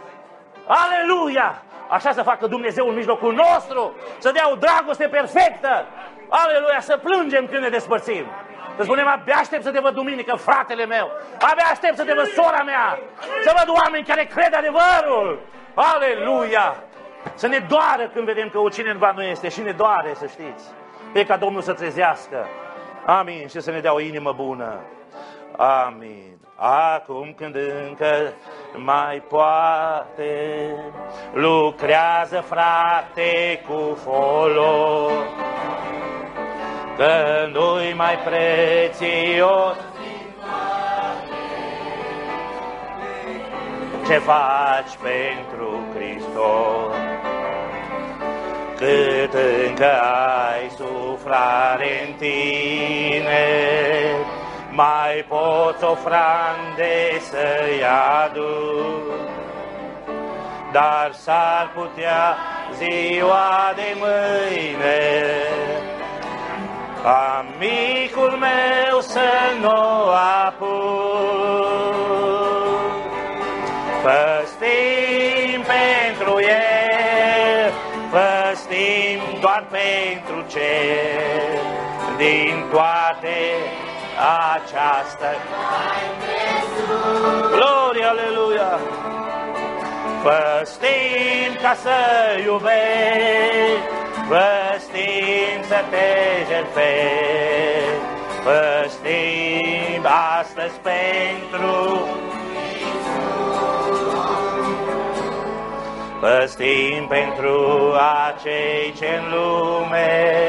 Aleluia! Așa să facă Dumnezeu în mijlocul nostru, să dea o dragoste perfectă. Aleluia! Să plângem când ne despărțim. Să spunem, abia aștept să te văd duminică, fratele meu. Abia aștept să te văd, sora mea. Să văd oameni care cred adevărul. Aleluia! Să ne doară când vedem că cineva nu este. Și ne doare, să știți. E ca Domnul să trezească. Amin. Și să ne dea o inimă bună. Amin. Acum când încă mai poate, lucrează, frate, cu folos, că nu-i mai prețios ce faci pentru Hristos. Cât încă ai suflare în tine, mai poți ofrande să-i aduc, dar s-ar putea ziua de mâine amicul meu să nu apuc. Păstim pentru el, păstim doar pentru cer, din toate această. Gloria, aleluia! Păstim ca să iubești, păstim să te jertfești, păstim astăzi pentru păstim pentru acei ce-n lume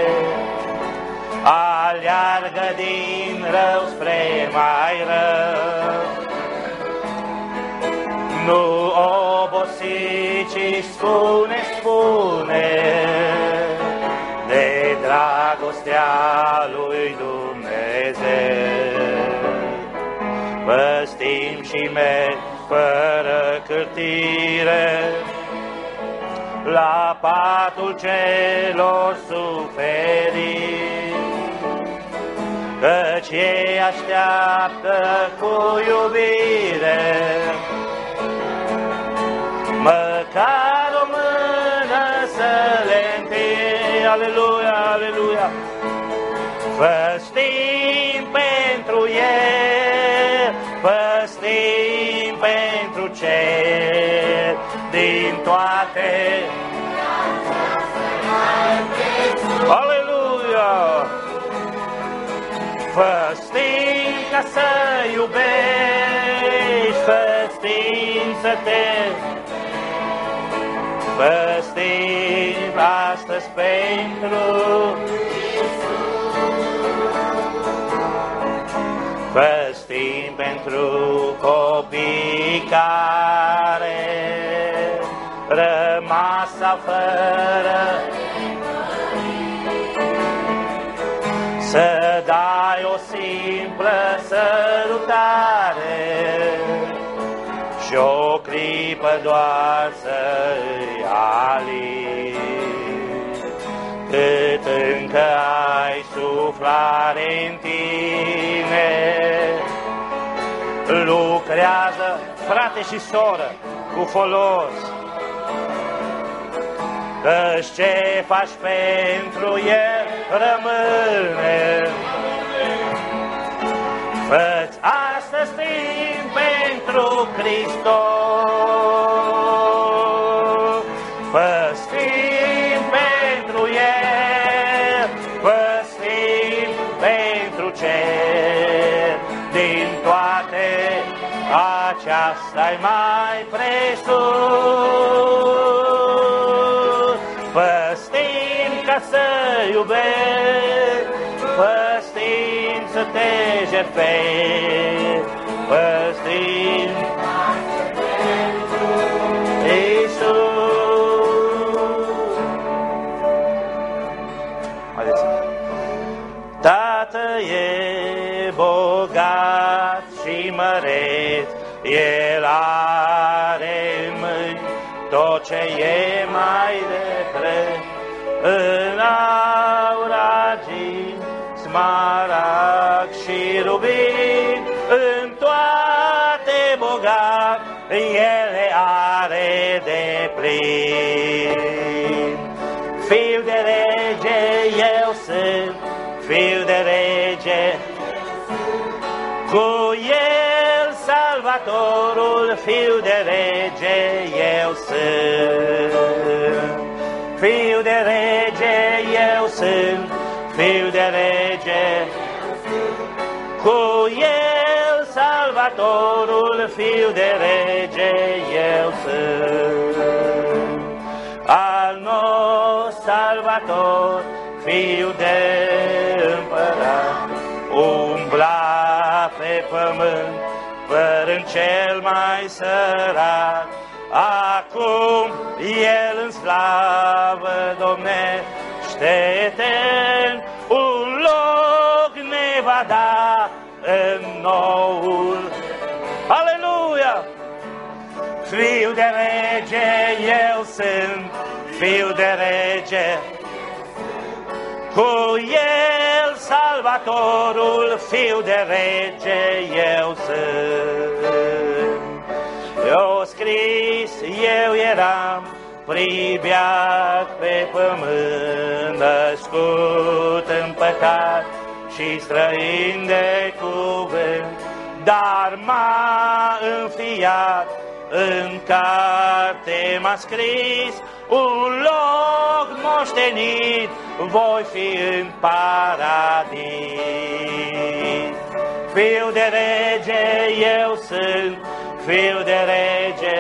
aleargă din rău spre mai rău. Nu obosi, ci spune, spune de dragostea lui Dumnezeu. Păstim și merg fără cârtire la patul celor suferiți, căci ei așteaptă cu iubire măcar o mână să le întie. Aleluia, aleluia! Păstim pentru el, păstim pentru cer, din toate. Aleluia! Păstim ca să iubești, păstim să te păstim astăzi pentru păstim pentru copii care rămas fără, să dai o simplă sărutare și o clipă doar să-i alini, cât încă ai suflare în tine. Lucrează, frate și soră, cu folos, căci ce faci pentru el rămâne. Fă-ți astăzi timp pentru Hristos, păstim pentru el, păstim pentru cer, din toate aceasta-i mai presus. Păstim ca să iubești, păstim să te jertfești, păstim Iisus. Haideți. Tată e bogat și măreț, El are în mâini tot ce e mai de preț, în aur, argint, smaragd și rubin, în toate bogat, El le are de plin. Fiu de rege eu sunt, fiu de rege, cu El Salvatorul, fiu de rege eu sunt. Fiu de rege eu sunt, fiu de rege, cu El Salvatorul, fiu de rege eu sunt. Al nostru Salvator, fiu de împărat, umbla pe pământ, părând cel mai sărac. Acum El în slavă domnește etern, un loc ne va da în noul. Aleluia! Fiu de rege eu sunt, fiu de rege. Cu el Salvatorul, fiu de rege eu sunt. Eu scris, eu eram pribeat pe pământ, născut în păcat și străin de cuvânt, dar m-a înfiat, în carte m-a scris, un loc moștenit, voi fi în paradis. Fiu de rege eu sunt, fiu de rege,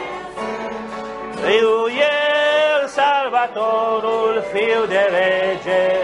fiu el Salvatorul, fiu de rege.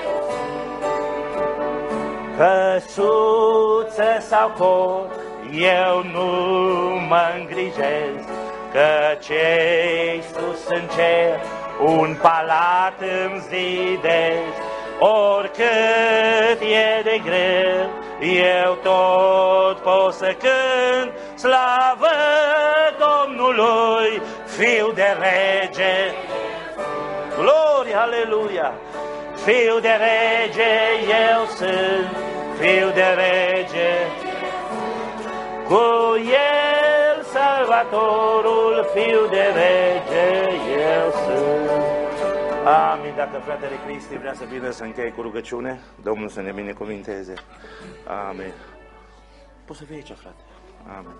Căsuță sau cor, eu nu mă îngrijesc, că ce-i sus în cer, un palat îmi zidesc. Oricât e de greu, eu tot pot să cânt slavă Domnului, fiu de rege. Gloria, aleluia! Fiu de rege eu sunt, fiu de rege. Cu el Salvatorul, fiu de rege eu sunt. Amin. Dacă fratele Cristi vrea să vină să încheie cu rugăciune, Domnul să ne binecuvinteze. Amin. Poți să vii aici, frate. Amin.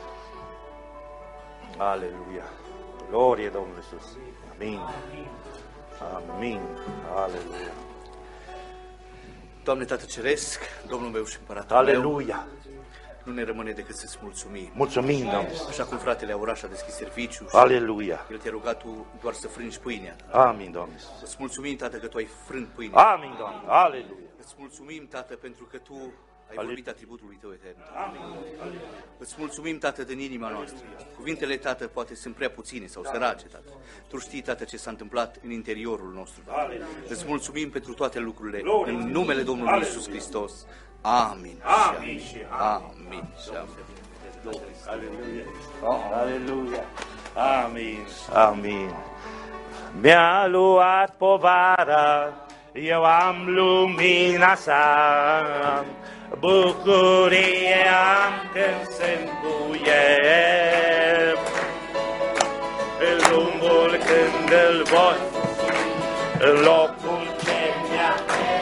Aleluia. Glorie Domnului Iisus. Amin. Amin. Aleluia. Doamne Tată Ceresc, Domnul meu și Împăratul meu, Aleluia. nu ne rămâne decât să-ți mulțumim. Mulțumim, Doamne. Așa cum fratele Auraș a deschis serviciu și Aleluia. el te-a rugat tu doar să frângi pâinea. Amin, Doamne. Îți mulțumim, Tată, că tu ai frânt pâinea. Amin, Doamne. Aleluia. Îți mulțumim, Tată, pentru că tu ai Ale- vorbit atributului tău etern. Îți mulțumim, Tată, din inima noastră. Cuvintele, Tată, poate sunt prea puține sau sărace, Tată. Tu știi, Tată, ce s-a întâmplat în interiorul nostru. Îți mulțumim pentru toate lucrurile. În numele Domnului Iisus Hristos. Amin. Amin Și și amin. Și amin. Aleluia. Aleluia. Amin. Amin. Mi-a luat povara, eu am lumina sa, bucurie am când sunt cu el. În lungul când îl voi, în locul ce mi-a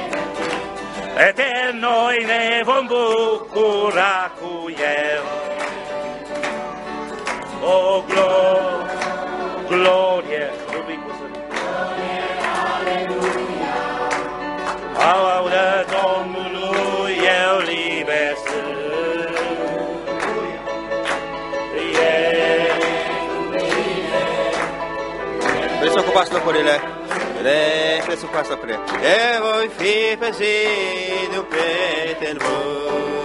etern, noi ne vom bucura cu el. O glor, glorie, audă Domnului, eu liber sunt. Vreți să ocupați locurile? Vreți să ocupați locurile? Eu voi fi pe zidul prieten bun.